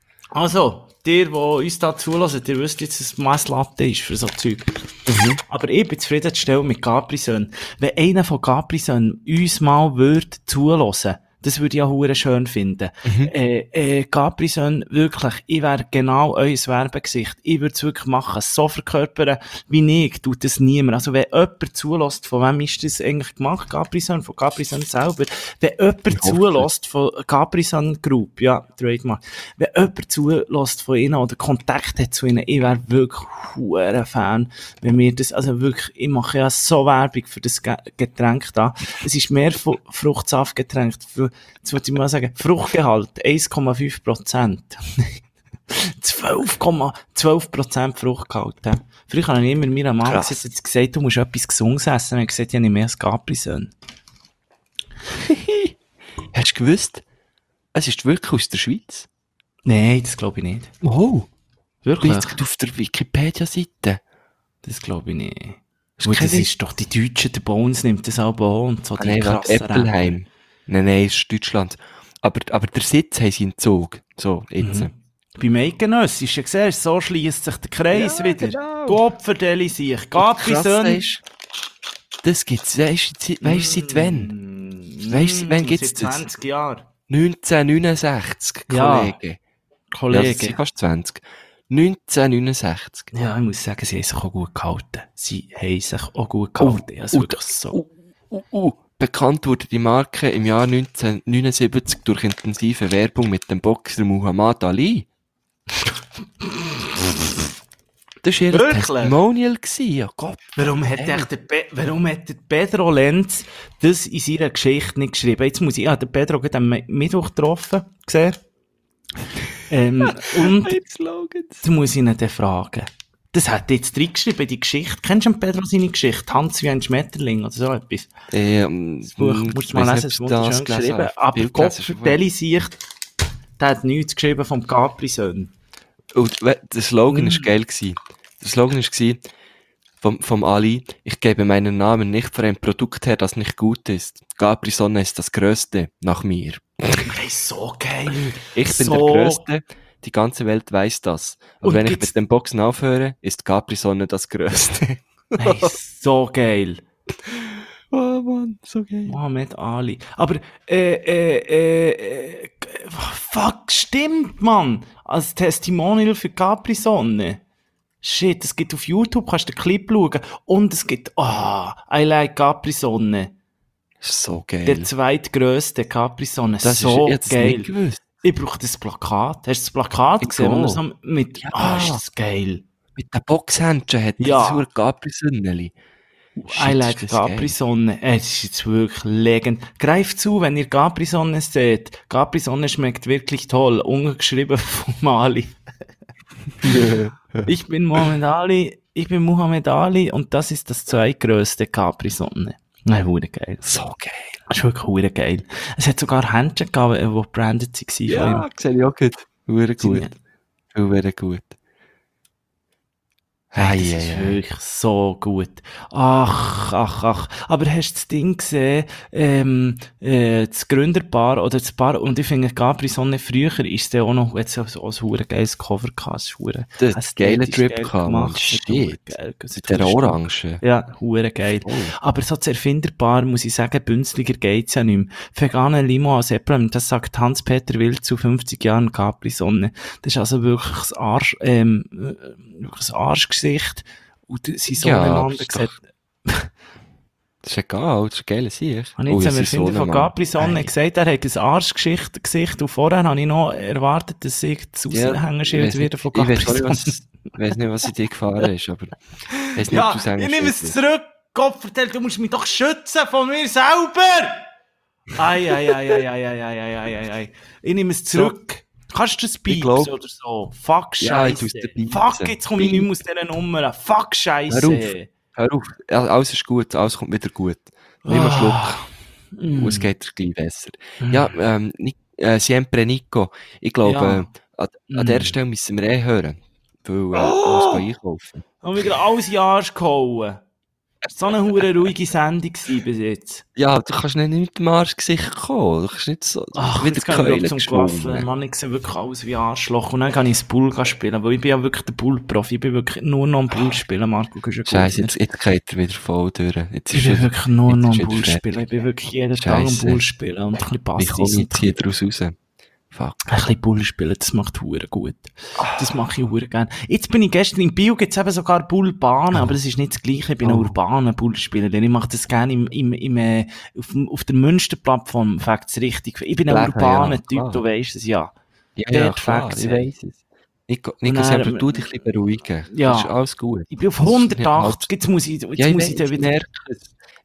Also, dir, die uns da zulassen, ihr wisst jetzt, dass es Messlatte ist für so Zeug. Mhm. Aber ich bin zufriedenzustellen mit Capri-Sonne. Wenn einer von Capri-Sonne uns mal würde zulassen, das würde ich ja hure schön finden. Mhm. Äh, äh, Capri-Sonne, wirklich, ich wäre genau euer Werbegesicht. Ich würde es wirklich machen, so verkörpern wie ich, tut das niemand. Also wenn jemand zulässt, von wem ist das eigentlich gemacht? Capri-Sonne, von Capri-Sonne selber. Wenn jemand hoffe. zulässt von Capri-Sonne Group, ja, Trademark. Wenn jemand zulässt von ihnen oder Kontakt hat zu ihnen, ich wäre wirklich hure Fan, wenn wir das, also wirklich, ich mache ja so Werbung für das Ge- Getränk da. Es ist mehr Fu- Fruchtsaftgetränk, für, jetzt wollte ich mal sagen, Fruchtgehalt, eins Komma fünf Prozent. zwölf Komma zwölf Prozent Fruchtgehalt. Ja. Früher habe ich immer meiner Mama Krass. gesagt, jetzt gesagt, du musst etwas Gesundes essen. Und ich gesagt, ich habe nicht mehr als Capri-Sonne. Hast du gewusst, es ist wirklich aus der Schweiz? Nein, das glaube ich nicht. Oh. Wirklich? Jetzt gerade auf der Wikipedia-Seite. Das glaube ich nicht. Ist Gut, das kein- ist doch die Deutschen, der Bones nimmt das auch an und so Ah, die nein, warte, krassen Eppelheim. Nein, nein, es ist Deutschland. Aber, aber der Sitz haben sie in Zug. So, jetzt. Mhm. Beim Eidgenöss ist ja gesehen, so schließt sich der Kreis Ja, wieder. genau. Gottverdeli sich. Krass Capri-Sonne. ist, das gibt's, weisst du, seit- weisst du seit wann? Mm, Weisst du, wann mm, gibt's seit das? zwanzig Jahren. neunzehnhundertneunundsechzig, Ja, Kollege. Ja, das Kollege. sind fast zwanzig. neunzehnhundertneunundsechzig. Ja, ich muss sagen, sie haben sich auch gut gehalten. Sie haben sich auch gut gehalten. Ja, es ist oh, wirklich so. Uh, uh, uh. Bekannt wurde die Marke im Jahr neunzehnhundertneunundsiebzig durch intensive Werbung mit dem Boxer Muhammad Ali. Das war ihr Wirklich? Testimonial gewesen, ja Gott. Warum hat, Hey. echt der Pe warum hat der Pedro Lenz das in seiner Geschichte nicht geschrieben? Jetzt muss ich, ich habe den Pedro gerade am Mi- Mittwoch getroffen, gesehen. ähm, und Slogans. da muss ich ihn dann fragen. Das hat er jetzt reingeschrieben, die Geschichte. Kennst du den Pedro seine Geschichte? Tanz wie ein Schmetterling oder so etwas? Ähm, Das Buch musst du mal lesen, das ist wunderschön geschrieben. Aber Gott vertelle sich, der hat nichts geschrieben vom Capri-Sonne. Und we- der Slogan Mm. war geil gewesen. Der Slogan war vom, vom Ali: Ich gebe meinen Namen nicht für ein Produkt her, das nicht gut ist. Capri-Sonne ist das Größte nach mir. Hey, so geil. Ich bin so der Größte. Die ganze Welt weiß das. Und, Und wenn ich gibt's- mit dem Boxen aufhöre, ist Capri-Sonne das Größte. Hey, so geil. Oh Mann, so geil. Mohammed Ali. Aber, äh, äh, äh, äh, fuck, stimmt, Mann. Als Testimonial für Capri-Sonne. Shit, es gibt auf YouTube, kannst du den Clip schauen. Und es gibt, ah, I like Capri-Sonne. So geil. Der zweitgrößte Capri-Sonne. das So ist jetzt geil. nicht gewusst. Ich brauche das Plakat. Hast du das Plakat Ich gesehen? Wo er auch. so mit, Ja. ah, ist das geil. Mit den Boxhändchen hat Ja. das so ein Capri-Sonneli. I like Capri-Sonne. Äh, Das ist jetzt wirklich legend. Greift zu, wenn ihr Capri-Sonne seht. Capri-Sonne schmeckt wirklich toll. Ungeschrieben von Mali. Ich bin Mohammed Ali, ich bin Muhammad Ali und das ist das zweitgrößte Capri-Sonne. Nein, hure geil. So geil. Das ist wirklich hure geil. Es hat sogar Händchen gegeben, die gebrandet waren. Ja, sehe ich auch gut. Hure gut. Hure gut. Hey, das Ei, ist ei, ei. wirklich so gut. Ach, ach, ach. Aber hast du das Ding gesehen, ähm, äh, das Gründerpaar oder das Paar, und ich finde, Capri-Sonne früher ist der auch noch, jetzt so so ein hure geiles Cover gehabt, es ist hure Das geile ästhetisch Trip geil gehabt, gemacht, Mann. es hat hure Shit. geil, es hat Der hure stark- Orange. Ja, hure geil. Oh. Aber so das Erfinderpaar, muss ich sagen, bünzliger geht's ja nicht mehr. Vegane Limo aus Äpfeln, das sagt Hans-Peter Wild zu fünfzig Jahren Capri-Sonne. Das ist also wirklich das Arsch, ähm, äh, wirklich das Arschgesicht. Und sie so Ja, einander aber ist gesagt. Das ist egal, das ist ein geiler Sieg. Habe ich jetzt dem Erfinder von Capri-Sonne gesagt, er hat ein Arschgesicht Gesicht und vorher habe ich noch erwartet, dass ich das Aushängeschild wieder von Ich weiß nicht, Capri-Sonne. was, ich weiss nicht, was in dir gefahren ist, aber ich weiss nicht, Ja, ob du sagen ich nehme es zurück. Gott vertellt, du musst mich doch schützen von mir selber. Ei, ei, ei, ei, ei, ei, ei, ei, ei, ei. Ich nehme es zurück. Kannst du das piepsen glaub- oder so? Fuck Ja, ich Scheiße. tu's dir piepsen. Fuck, jetzt komme ich nicht mehr aus dieser Nummer. Fuck Hör Scheiße. Hör auf, ja, alles ist gut, alles kommt wieder gut. Nimm einen Ah. Schluck und es geht dir gleich besser. Ja, ähm, Ni- äh, Siempre Nico, ich glaube, Ja. äh, an, an Mm. der Stelle müssen wir eh hören, weil äh, ich muss gehen einkaufen. Haben wir wieder alles in den Arsch gehauen. Es war so eine hure ruhige Sendung gewesen bis jetzt. Ja, du kannst nicht mit dem Arschgesicht kommen, du kannst nicht so Ach, wieder jetzt kann ich Keulen glaub, zum geschwungen. Coiffeur. Mann, ich sehe wirklich alles wie Arschloch. Und dann kann ich das Bull spielen, weil ich bin ja wirklich der Bull-Profi. Ich bin wirklich nur noch am Bull spielen, Marco. Du Scheiße, jetzt, jetzt geht er wieder voll durch. Jetzt Ich ist bin er- wirklich nur jetzt noch ist am wieder Bull fertig. spielen. Ich bin wirklich jeden Tag am Scheisse. Bull spielen und ein bisschen Wie Pastis. komme ich und jetzt hier draus raus? Fuck. Ein bisschen Bull spielen, das macht hure gut. Das mache ich hure gerne. Jetzt bin ich gestern in Bio, gibt's eben sogar Bullbahnen, aber das ist nicht das Gleiche. Ich bin ein Oh. urbaner Bullspieler. Ich mache das gerne im, im, im, äh, auf, dem- auf der Münsterplattform, fängt's richtig. Ich bin ein Klar, urbaner ja, Typ, klar. du weisst es ja. Ja, ja, Dort klar, fängt's ich an. weiss es. Nico, Nico, Und selber dann- du dich ein bisschen beruhigen. Ja. Das ist alles gut. Ich bin auf Das ist nicht hundertachtzig, jetzt muss ich, jetzt Ja, ich, muss weiss, ich da ich wieder... merke es.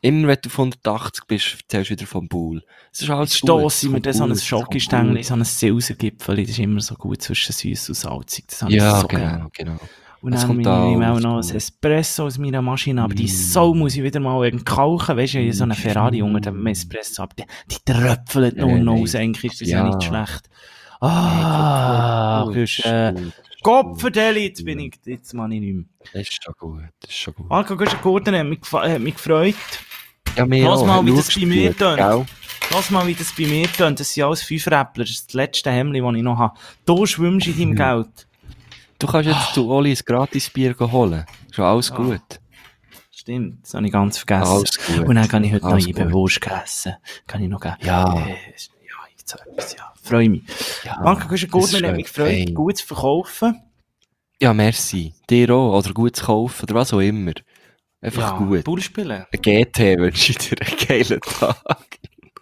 Immer wenn du auf hundertachtzig bist, erzählst du wieder vom Bull. Es ist alles Jetzt gut. stossen wir dann so ein Schokostängel, so ein Silsergipfel, das ist immer so gut zwischen süß und salzig. Das habe ich Ja, so genau, gerne. genau. Und Es dann kommt nehme ich mir auch alles noch gut. ein Espresso aus meiner Maschine, aber die Mm. Sau muss ich wieder mal kaufen. Weisst du, ich habe so eine Ferrari unter dem Espresso, aber die, die tröpfelt noch Nein, und noch nein. aus, eigentlich ist das Ja. ja nicht schlecht. Ah, Gut, du ist bist, äh, gut, ist Kopfverdeli, jetzt gut. bin ich, jetzt mache ich nicht mehr. Das ist schon gut, das ist schon gut. Marco Guschen-Gurtner hat mich, gefa- hat mich gefreut. Ja, mir Lass auch. mal, wie Schau, das bei mir gut, tönt. gell? Lass mal, wie das bei mir tönt. Das sind alles fünf Räppler. Das ist das letzte Hemdli, das ich noch habe. Du schwimmst in deinem Mhm. Geld. Du kannst jetzt zu Oli ein Gratisbier holen. Schon alles Ah. gut. Stimmt, das habe ich ganz vergessen. Alles gut. Und dann kann ich heute Alles noch gut. Eibenwurst essen. Kann ich noch geben. Ja. Äh, ja, jetzt so etwas, ja. Freue mich. Ja, Marco Guschen-Gurtner das ist hat mich schön. gefreut, Hey. gut zu verkaufen. Ja, merci. Dir auch. Oder gut zu kaufen. Oder was auch immer. Einfach Ja, gut. Bull spielen. Ein G T wünsche ich dir einen geilen Tag.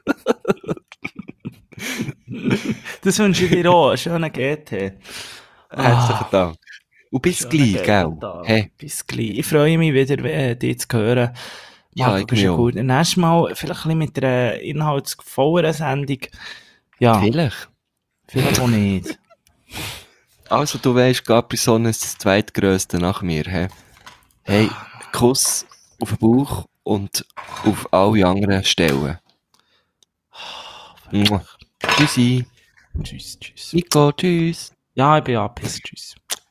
Das wünsche ich dir auch. Einen schönen G T. Herzlichen Dank. Und bis Schönen gleich, G gell? T-Tag. Hey. Bis gleich. Ich freue mich wieder, äh, dich zu hören. Ja, Marco ich mich auch. Guschen-Gurtner. Nächstes Mal vielleicht ein bisschen mit einer inhaltsvolleren Sendung. Ja, Vielleicht. vielleicht auch nicht. Also, du weisst, Capri-Sonne ist das zweitgrösste nach mir, hä? Hey, Kuss auf den Bauch und auf alle anderen Stellen. Mua. Tschüssi. Tschüss, tschüss. Nico, tschüss. Ja, ich bin abgepisst. Tschüss.